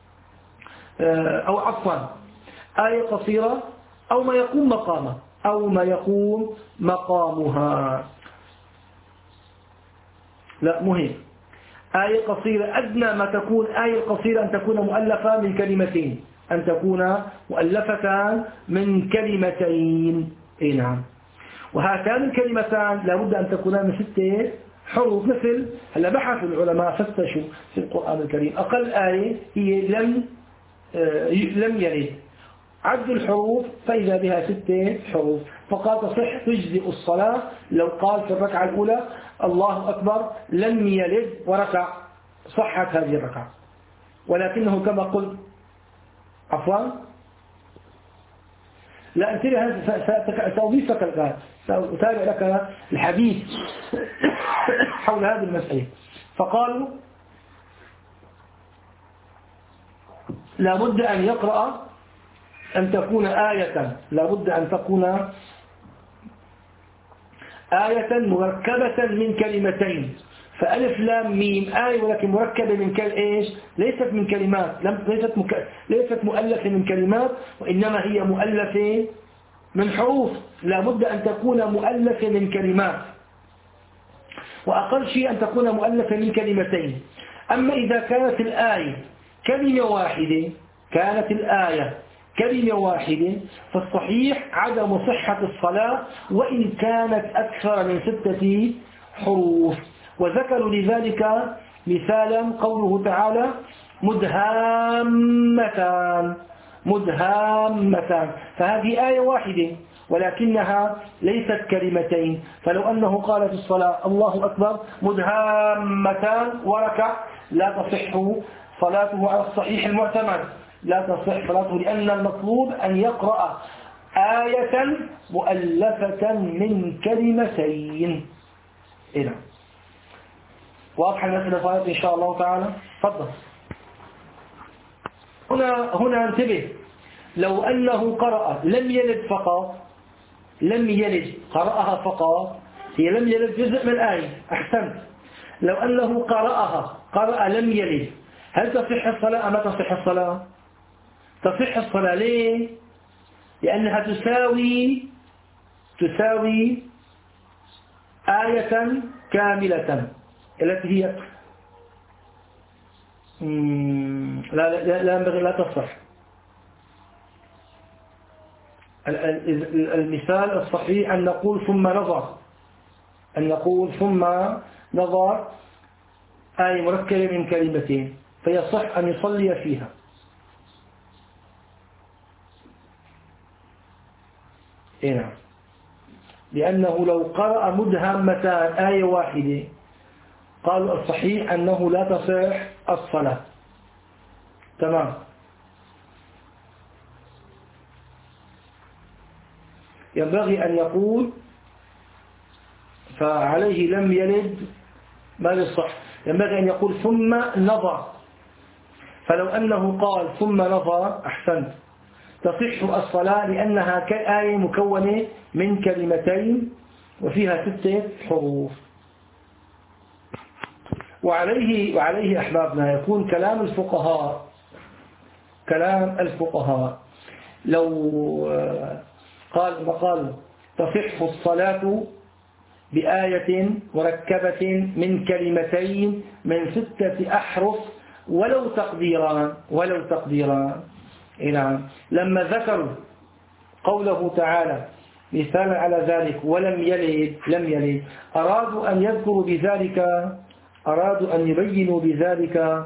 أو عفوا آية قصيرة أو ما يقوم مقامها أو ما يقوم مقامها. لا مهم، آية قصيرة أدنى ما تكون آية قصيرة أن تكون مؤلفة من كلمتين أن تكون مؤلفة من كلمتين. إيه نعم. وهاتان الكلمتان لابد أن تكونا من ستة حروف. مثل هلا بحث العلماء فتشوا في القرآن الكريم أقل آية هي لم لم يلد، عد الحروف فإذا بها ستة حروف، فقال تصح تجزئ الصلاة لو قال في الركعة الأولى الله أكبر لم يلد وركع، صحت هذه الركعة. ولكنه كما قلت عفوا لا انتبه، سأضيف لك الآن سأتابع لك الحديث حول هذه المسألة. فقالوا لابد أن يقرأ أن تكون آية لابد أن تكون آية مركبة من كلمتين. فألف لام ميم آية ولكن مركبة من كل إيش؟ ليست من كلمات، ليست مك... ليست مؤلفة من كلمات، وإنما هي مؤلفة من حروف. لابد أن تكون مؤلفة من كلمات، وأقل شيء أن تكون مؤلفة من كلمتين. أما إذا كانت الآية كلمة واحدة كانت الآية كلمة واحدة فالصحيح عدم صحة الصلاة وإن كانت أكثر من ستة حروف. وذكروا لذلك مثالا قوله تعالى مدهامتان مدهامتان، فهذه آية واحدة ولكنها ليست كلمتين. فلو أنه قال في الصلاة الله أكبر مدهامتان وركع لا تصح صلاته على الصحيح المعتمد، لا تصح صلاته، لأن المطلوب أن يقرأ آية مؤلفة من كلمتين. إذا واضح المسألة إن شاء الله تعالى. تفضل. هنا هنا انتبه، لو أنه قرأ لم يلد فقط، لم يلد قرأها فقط، هي لم يلد جزء من الآية. أحسنت. لو أنه قرأها قرأ لم يلد، هل تصح الصلاة أم لا تصح الصلاة؟ تصح الصلاة. ليه؟ لأنها تساوي تساوي آية كاملة التي هي لا لا لا ينبغي لا تصح. المثال الصحيح أن نقول ثم نظر، أن نقول ثم نظر آية مركبة من كلمتين، فيصح أن يصلي فيها. إيه نعم. لأنه لو قرأ مدهمتان آية واحدة قالوا الصحيح أنه لا تصح الصلاة. تمام. ينبغي أن يقول فعليه لم يلد ما يصح، ينبغي أن يقول ثم نظر. فلو أنه قال ثم نظر أحسنت، تصح الصلاة لأنها كآية مكونة من كلمتين وفيها ستة حروف. وعليه وعليه أحبابنا يكون كلام الفقهاء، كلام الفقهاء لو قال مقال تصح الصلاة بآية مركبة من كلمتين من ستة أحرف ولو تقديران ولو تقديران. نعم. لما ذكروا قوله تعالى مثالا على ذلك ولم يلد لم يلد أرادوا أن يذكروا بذلك أرادوا أن يبينوا بذلك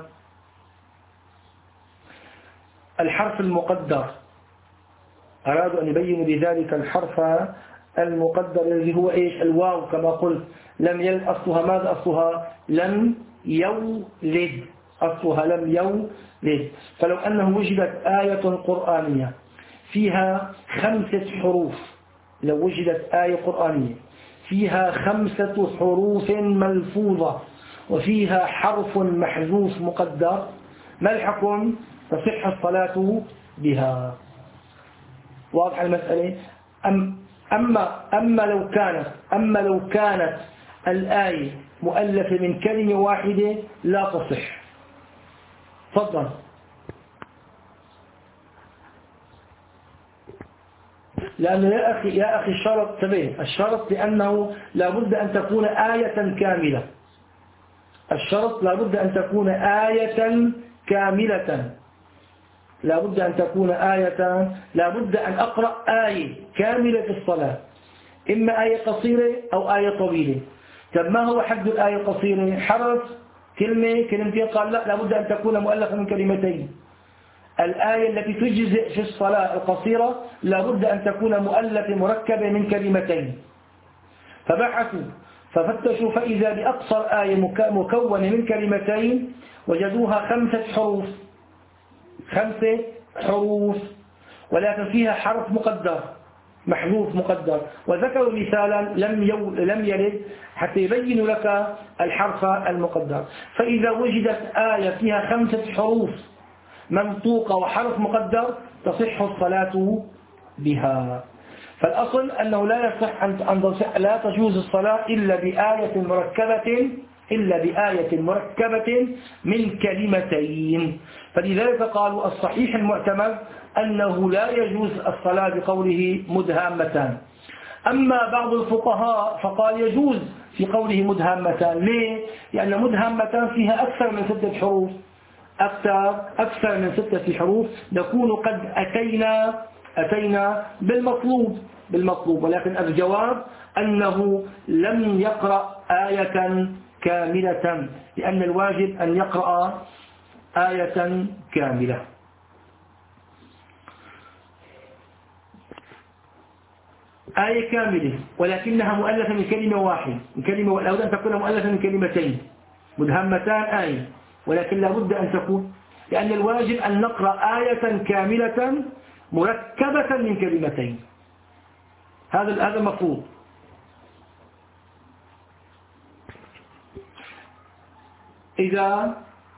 الحرف المقدر، أرادوا أن يبينوا بذلك الحرف المقدر الذي هو إيش؟ الواو. كما قلت لم يلد أصلها ماذا أصلها؟ لم يولد، أصلها لم يولد. فلو أنه وجدت آية قرآنية فيها خمسة حروف، لو وجدت آية قرآنية فيها خمسة حروف ملفوظة وفيها حرف محذوف مقدر، ما الحكم؟ تصح الصلاة بها. واضح المسألة؟ أم أما أما لو كانت أما لو كانت الآية مؤلفة من كلمة واحدة لا تصح. تفضل. لأنه يا أخي يا أخي الشرط تبين الشرط لأنه لابد أن تكون آية كاملة. الشرط لابد أن تكون آية كاملة، لابد أن تكون آية، لابد أن أقرأ آية كاملة في الصلاة، إما آية قصيرة أو آية طويلة. طب ما هو حد الآية القصيرة؟ حرف، كلمة، كلمتين؟ قال لا، لابد أن تكون مؤلفة من كلمتين. الآية التي تجزئ في الصلاة القصيرة لابد أن تكون مؤلفة مركبة من كلمتين. فبحثوا ففتشوا فإذا بأقصر آية مكونة من كلمتين وجدوها خمسة حروف، خمسة حروف ولكن فيها حرف مقدر محذوف مقدر. وذكروا مثالا لم يو لم يلد حتى يبينوا لك الحرف المقدر. فإذا وجدت آية فيها خمسة حروف منطوقة وحرف مقدر تصح الصلاة بها. فالأصل أنه لا يصح أن لا تجوز الصلاة إلا بآية مركبة إلا بآية مركبة من كلمتين. فلذلك قالوا الصحيح المعتمد أنه لا يجوز الصلاة بقوله مدهامتان. أما بعض الفقهاء فقال يجوز في قوله مدهامتان. ليه؟ لأن مدهامتان فيها أكثر من ستة حروف، أكثر أكثر من ستة حروف، نكون قد أتينا أتينا بالمطلوب بالمطلوب ولكن الجواب أنه لم يقرأ آية كاملة، لأن الواجب أن يقرأ آية كاملة. آية كاملة ولكنها مؤلفة من كلمة واحدة، من كلمة لابد أن تكون مؤلفة من كلمتين. مدهمتان آية ولكن لابد أن تكون لأن الواجب أن نقرأ آية كاملة مركبة من كلمتين. هذا هذا مفروض. إذا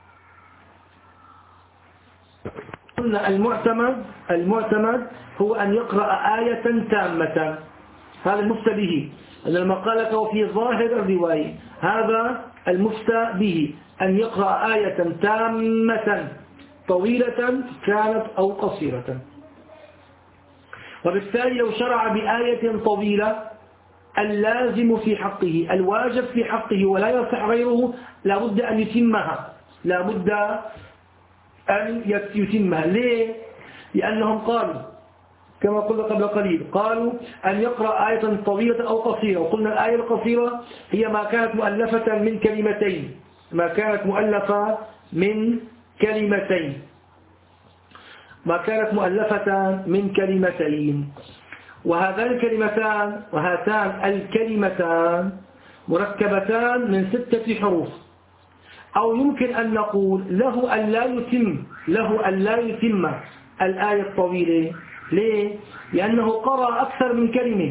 قلنا المعتمد المعتمد هو أن يقرأ آية تامة، هذا المفتى به، أن لما قالك وفي ظاهر الرواية هذا المفتى به أن يقرأ آية تامة طويلة كانت أو قصيرة. وبالتالي لو شرع بآية طويلة اللازم في حقه الواجب في حقه ولا يصح غيره لا بد أن يتمها، لا بد أن يتمها. ليه؟ لأنهم قالوا كما قلنا قبل قليل، قالوا أن يقرأ آية طويلة أو قصيرة، وقلنا الآية القصيرة هي ما كانت مؤلفة من كلمتين، ما كانت مؤلفة من كلمتين ما كانت مؤلفة من كلمتين وهذان الكلمتان وهاتان الكلمتان مركبتان من ستة حروف. أو يمكن أن نقول له أن لا يتم له أن لا يتم الآية الطويلة. ليه؟ لأنه قرأ أكثر من كلمة.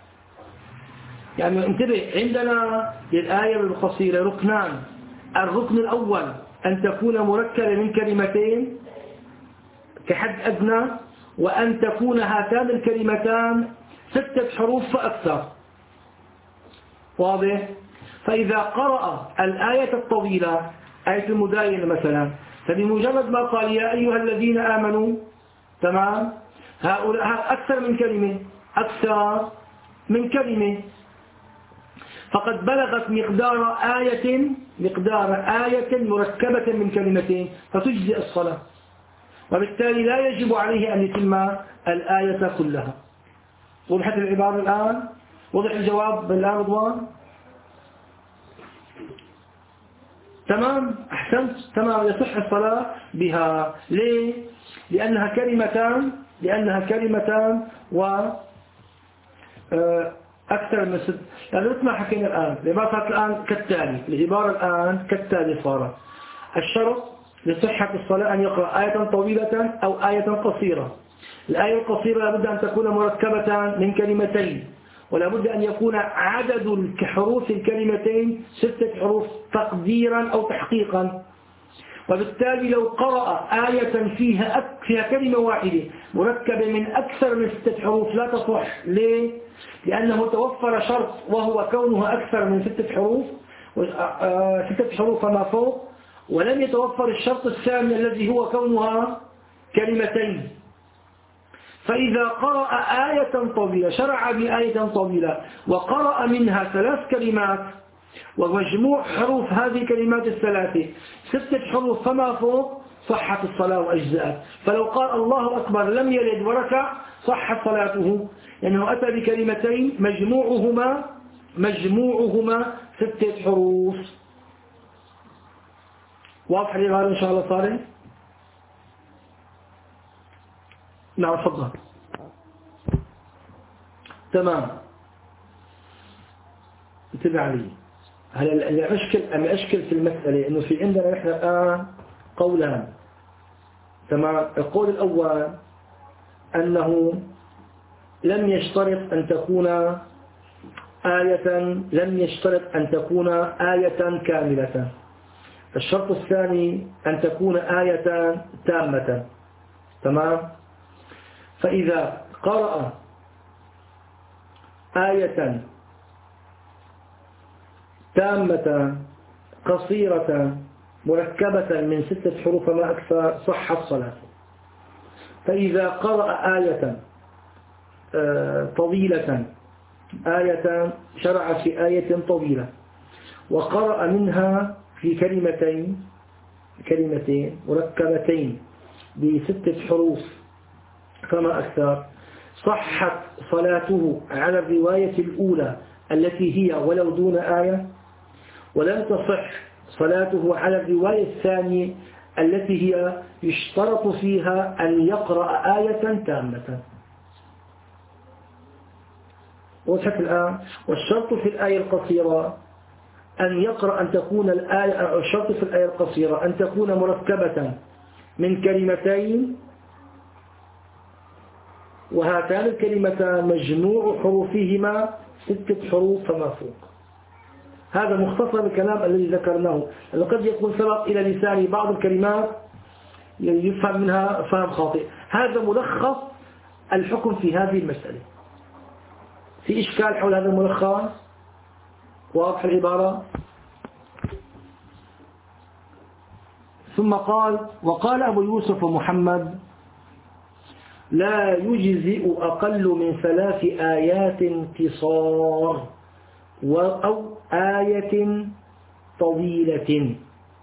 يعني انتبه، عندنا للآية القصيرة ركنان. الركن الأول أن تكون مركبة من كلمتين كحد أدنى، وأن تكون هاتان الكلمتان ستة حروف فأكثر. واضح؟ فإذا قرأ الآية الطويلة آية المداينة مثلا، فبمجرد ما قال يا أيها الذين آمنوا، تمام، هؤلاء أكثر من كلمة أكثر من كلمة فقد بلغت مقدار آية مقدار آية مركبة من كلمتين فتجزئ الصلاة، وبالتالي لا يجب عليه أن يتم الآية كلها. وضحت العبارة الآن؟ وضح الجواب بالآن رضوان؟ تمام، أحسنت، تمام، يصح الصلاة بها. ليه؟ لأنها كلمتان لأنها كلمتان و أكثر من ست. يعني مثل ما حكينا الآن العبارة الآن كالتالي العبارة الآن كالتالي صارت: الشرط لصحة الصلاة أن يقرأ آية طويلة أو آية قصيرة. الآية القصيرة لابد أن تكون مركبة من كلمتين، ولا بد أن يكون عدد حروف الكلمتين ستة حروف تقديرا أو تحقيقا. وبالتالي لو قرأ آية فيها فيها كلمة واحدة مركبة من أكثر من ستة حروف لا تصح. ليه؟ لأنه توفر شرط وهو كونها أكثر من ستة حروف ستة حروف فما فوق، ولم يتوفر الشرط الثاني الذي هو كونها كلمتين. فإذا قرأ آية طويلة شرع بآية طويلة وقرأ منها ثلاث كلمات ومجموع حروف هذه الكلمات الثلاثة ستة حروف فما فوق صحت الصلاة وأجزأت. فلو قال الله أكبر لم يلد وركع صحت صلاته، لأنه أتى بكلمتين مجموعهما مجموعهما ستة حروف. واضح العبارة إن شاء الله صالح؟ نعم تفضل. تمام، انتبه علي. هلا الأشكل أنا أشكل في المسألة إنه في عندنا نحن الآن قولان. تمام، القول الأول أنه لم يشترط أن تكون آية لم يشترط أن تكون آية كاملة. الشرط الثاني أن تكون آية تامة. تمام، فإذا قرأ آية تامة قصيرة مركبة من ستة حروف ما أكثر صحت صلاة. فإذا قرأ آية طويلة آية شرع في آية طويلة وقرأ منها في كلمتين كلمتين مركبتين بستة حروف فما أكثر صحت صلاته على الرواية الأولى التي هي ولو دون آية، ولم تصح صلاته على الرواية الثانية التي هي يشترط فيها أن يقرأ آية تامة. وضحت الآن؟ والشرط في الآية القصيرة أن يقرأ أن تكون الآية الشرط في الآية القصيرة أن تكون مركبة من كلمتين وهاتان الكلمتان مجموع حروفهما ستة حروف فما فوق. هذا مختصر الكلام الذي ذكرناه، لقد يكون سبق إلى لساني بعض الكلمات يفهم منها فهم خاطئ. هذا ملخص الحكم في هذه المسألة. في إشكال حول هذا الملخص؟ واضح العبارة؟ ثم قال: وقال أبو يوسف ومحمد: لا يجزئ أقل من ثلاث آيات قصار أو آية طويلة.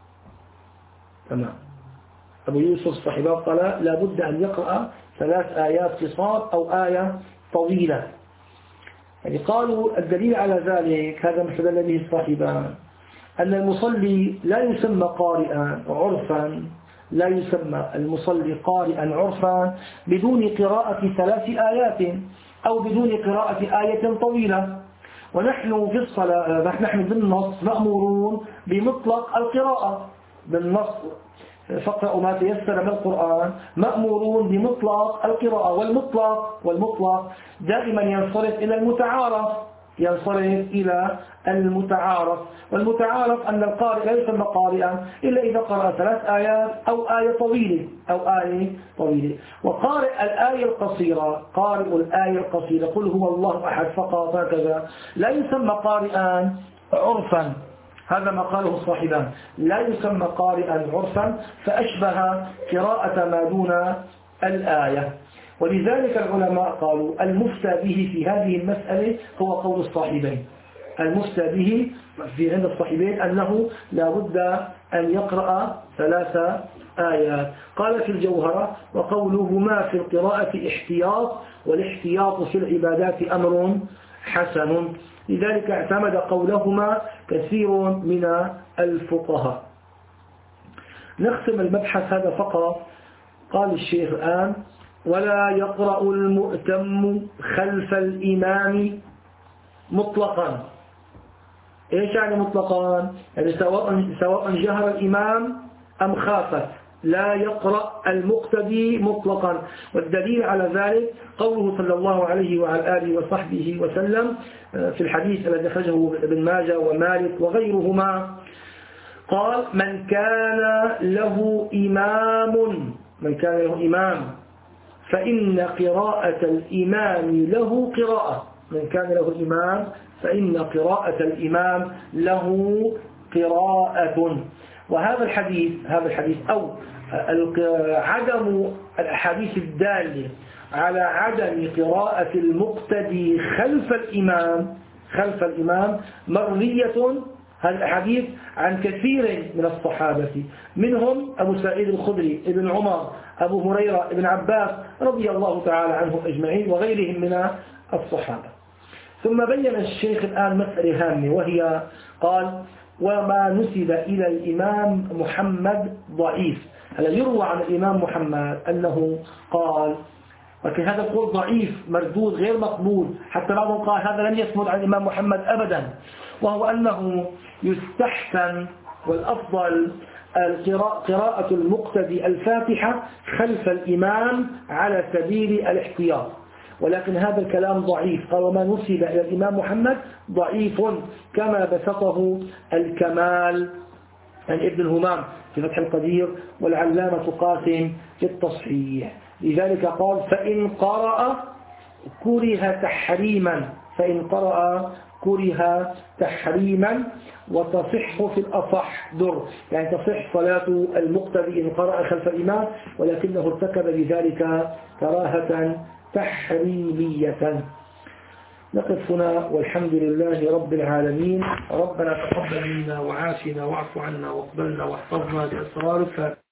تمام. أبو يوسف صاحب الطلاء لا بد أن يقرأ ثلاث آيات قصار أو آية طويلة. يعني قالوا الدليل على ذلك هذا ما استدل به الصاحبان، أن المصلي لا يسمى قارئا عرفا لا يسمى المصلي قارئا عرفا بدون قراءة ثلاث آيات أو بدون قراءة آية طويلة. ونحن في الصلاة نحن بالنص مأمورون بمطلق القراءة، بالنص فاقرأوا ما تيسر من القرآن مأمورون بمطلق القراءة، والمطلق والمطلق دائما ينصرف إلى المتعارف ينصرف إلى المتعارف والمتعارف أن القارئ لا يسمى قارئا إلا إذا قرأ ثلاث آيات أو آية طويلة أو آية طويلة. وقارئ الآية القصيرة قارئ الآية القصيرة قل هو الله أحد فقط هكذا لا يسمى قارئا عرفا. هذا ما قاله الصاحبان، لا يسمى قارئا عرفا، فأشبه قراءة ما دون الآية. ولذلك العلماء قالوا المفتى به في هذه المسألة هو قول الصاحبين. المفتى به في عند الصاحبين أنه لا بد أن يقرأ ثلاث آيات. قال في الجوهرة: وقولهما في القراءة احتياط، والاحتياط في العبادات أمر حسن. لذلك اعتمد قولهما كثير من الفقهاء. نختم المبحث هذا فقط. قال الشيخ الآن: ولا يقرأ المؤتم خلف الإمام مطلقا. إيش يعني مطلقا؟ يعني سواء سواء جهر الإمام أم خافت لا يقرأ المقتدي مطلقا. والدليل على ذلك قوله صلى الله عليه وعلى آله وصحبه وسلم في الحديث الذي أخرجه ابن ماجه ومالك وغيرهما، قال: من كان له إمام من كان له إمام فإن قراءة الإمام له قراءة من كان له الإمام فإن قراءة الإمام له قراءة. وهذا الحديث هذا الحديث أو عدم الأحاديث الدالة على عدم قراءة المقتدي خلف الإمام خلف الإمام مروية هذه الأحاديث عن كثير من الصحابة، منهم أبو سعيد الخدري، ابن عمر، أبو هريرة، ابن عباس رضي الله تعالى عنهم أجمعين وغيرهم من الصحابة. ثم بين الشيخ الآن مسألة هامة، وهي قال: وما نسب إلى الإمام محمد ضعيف. هلا يروى عن الإمام محمد أنه قال، ولكن هذا القول ضعيف مردود غير مقبول، حتى بعضهم قال هذا لم يثبت عن الإمام محمد أبدا، وهو أنه يستحسن والأفضل قراءة المقتدي الفاتحة خلف الإمام على سبيل الاحتياط. ولكن هذا الكلام ضعيف. قال: وما نسب إلى الإمام محمد ضعيف، كما بسطه الكمال عن ابن الهمام في فتح القدير والعلامة قاسم في التصحيح. لذلك قال: فإن قرأ كره تحريما فإن قرأ كره تحريما وتصح في الأصح در، يعني تصح صلاة المقتدي إن قرأ خلف الإمام، ولكنه ارتكب بذلك كراهة تحريمية. نقف هنا والحمد لله رب العالمين. ربنا تقبل منا وعافنا واعف عنا واقبلنا واحفظنا بأسرارك.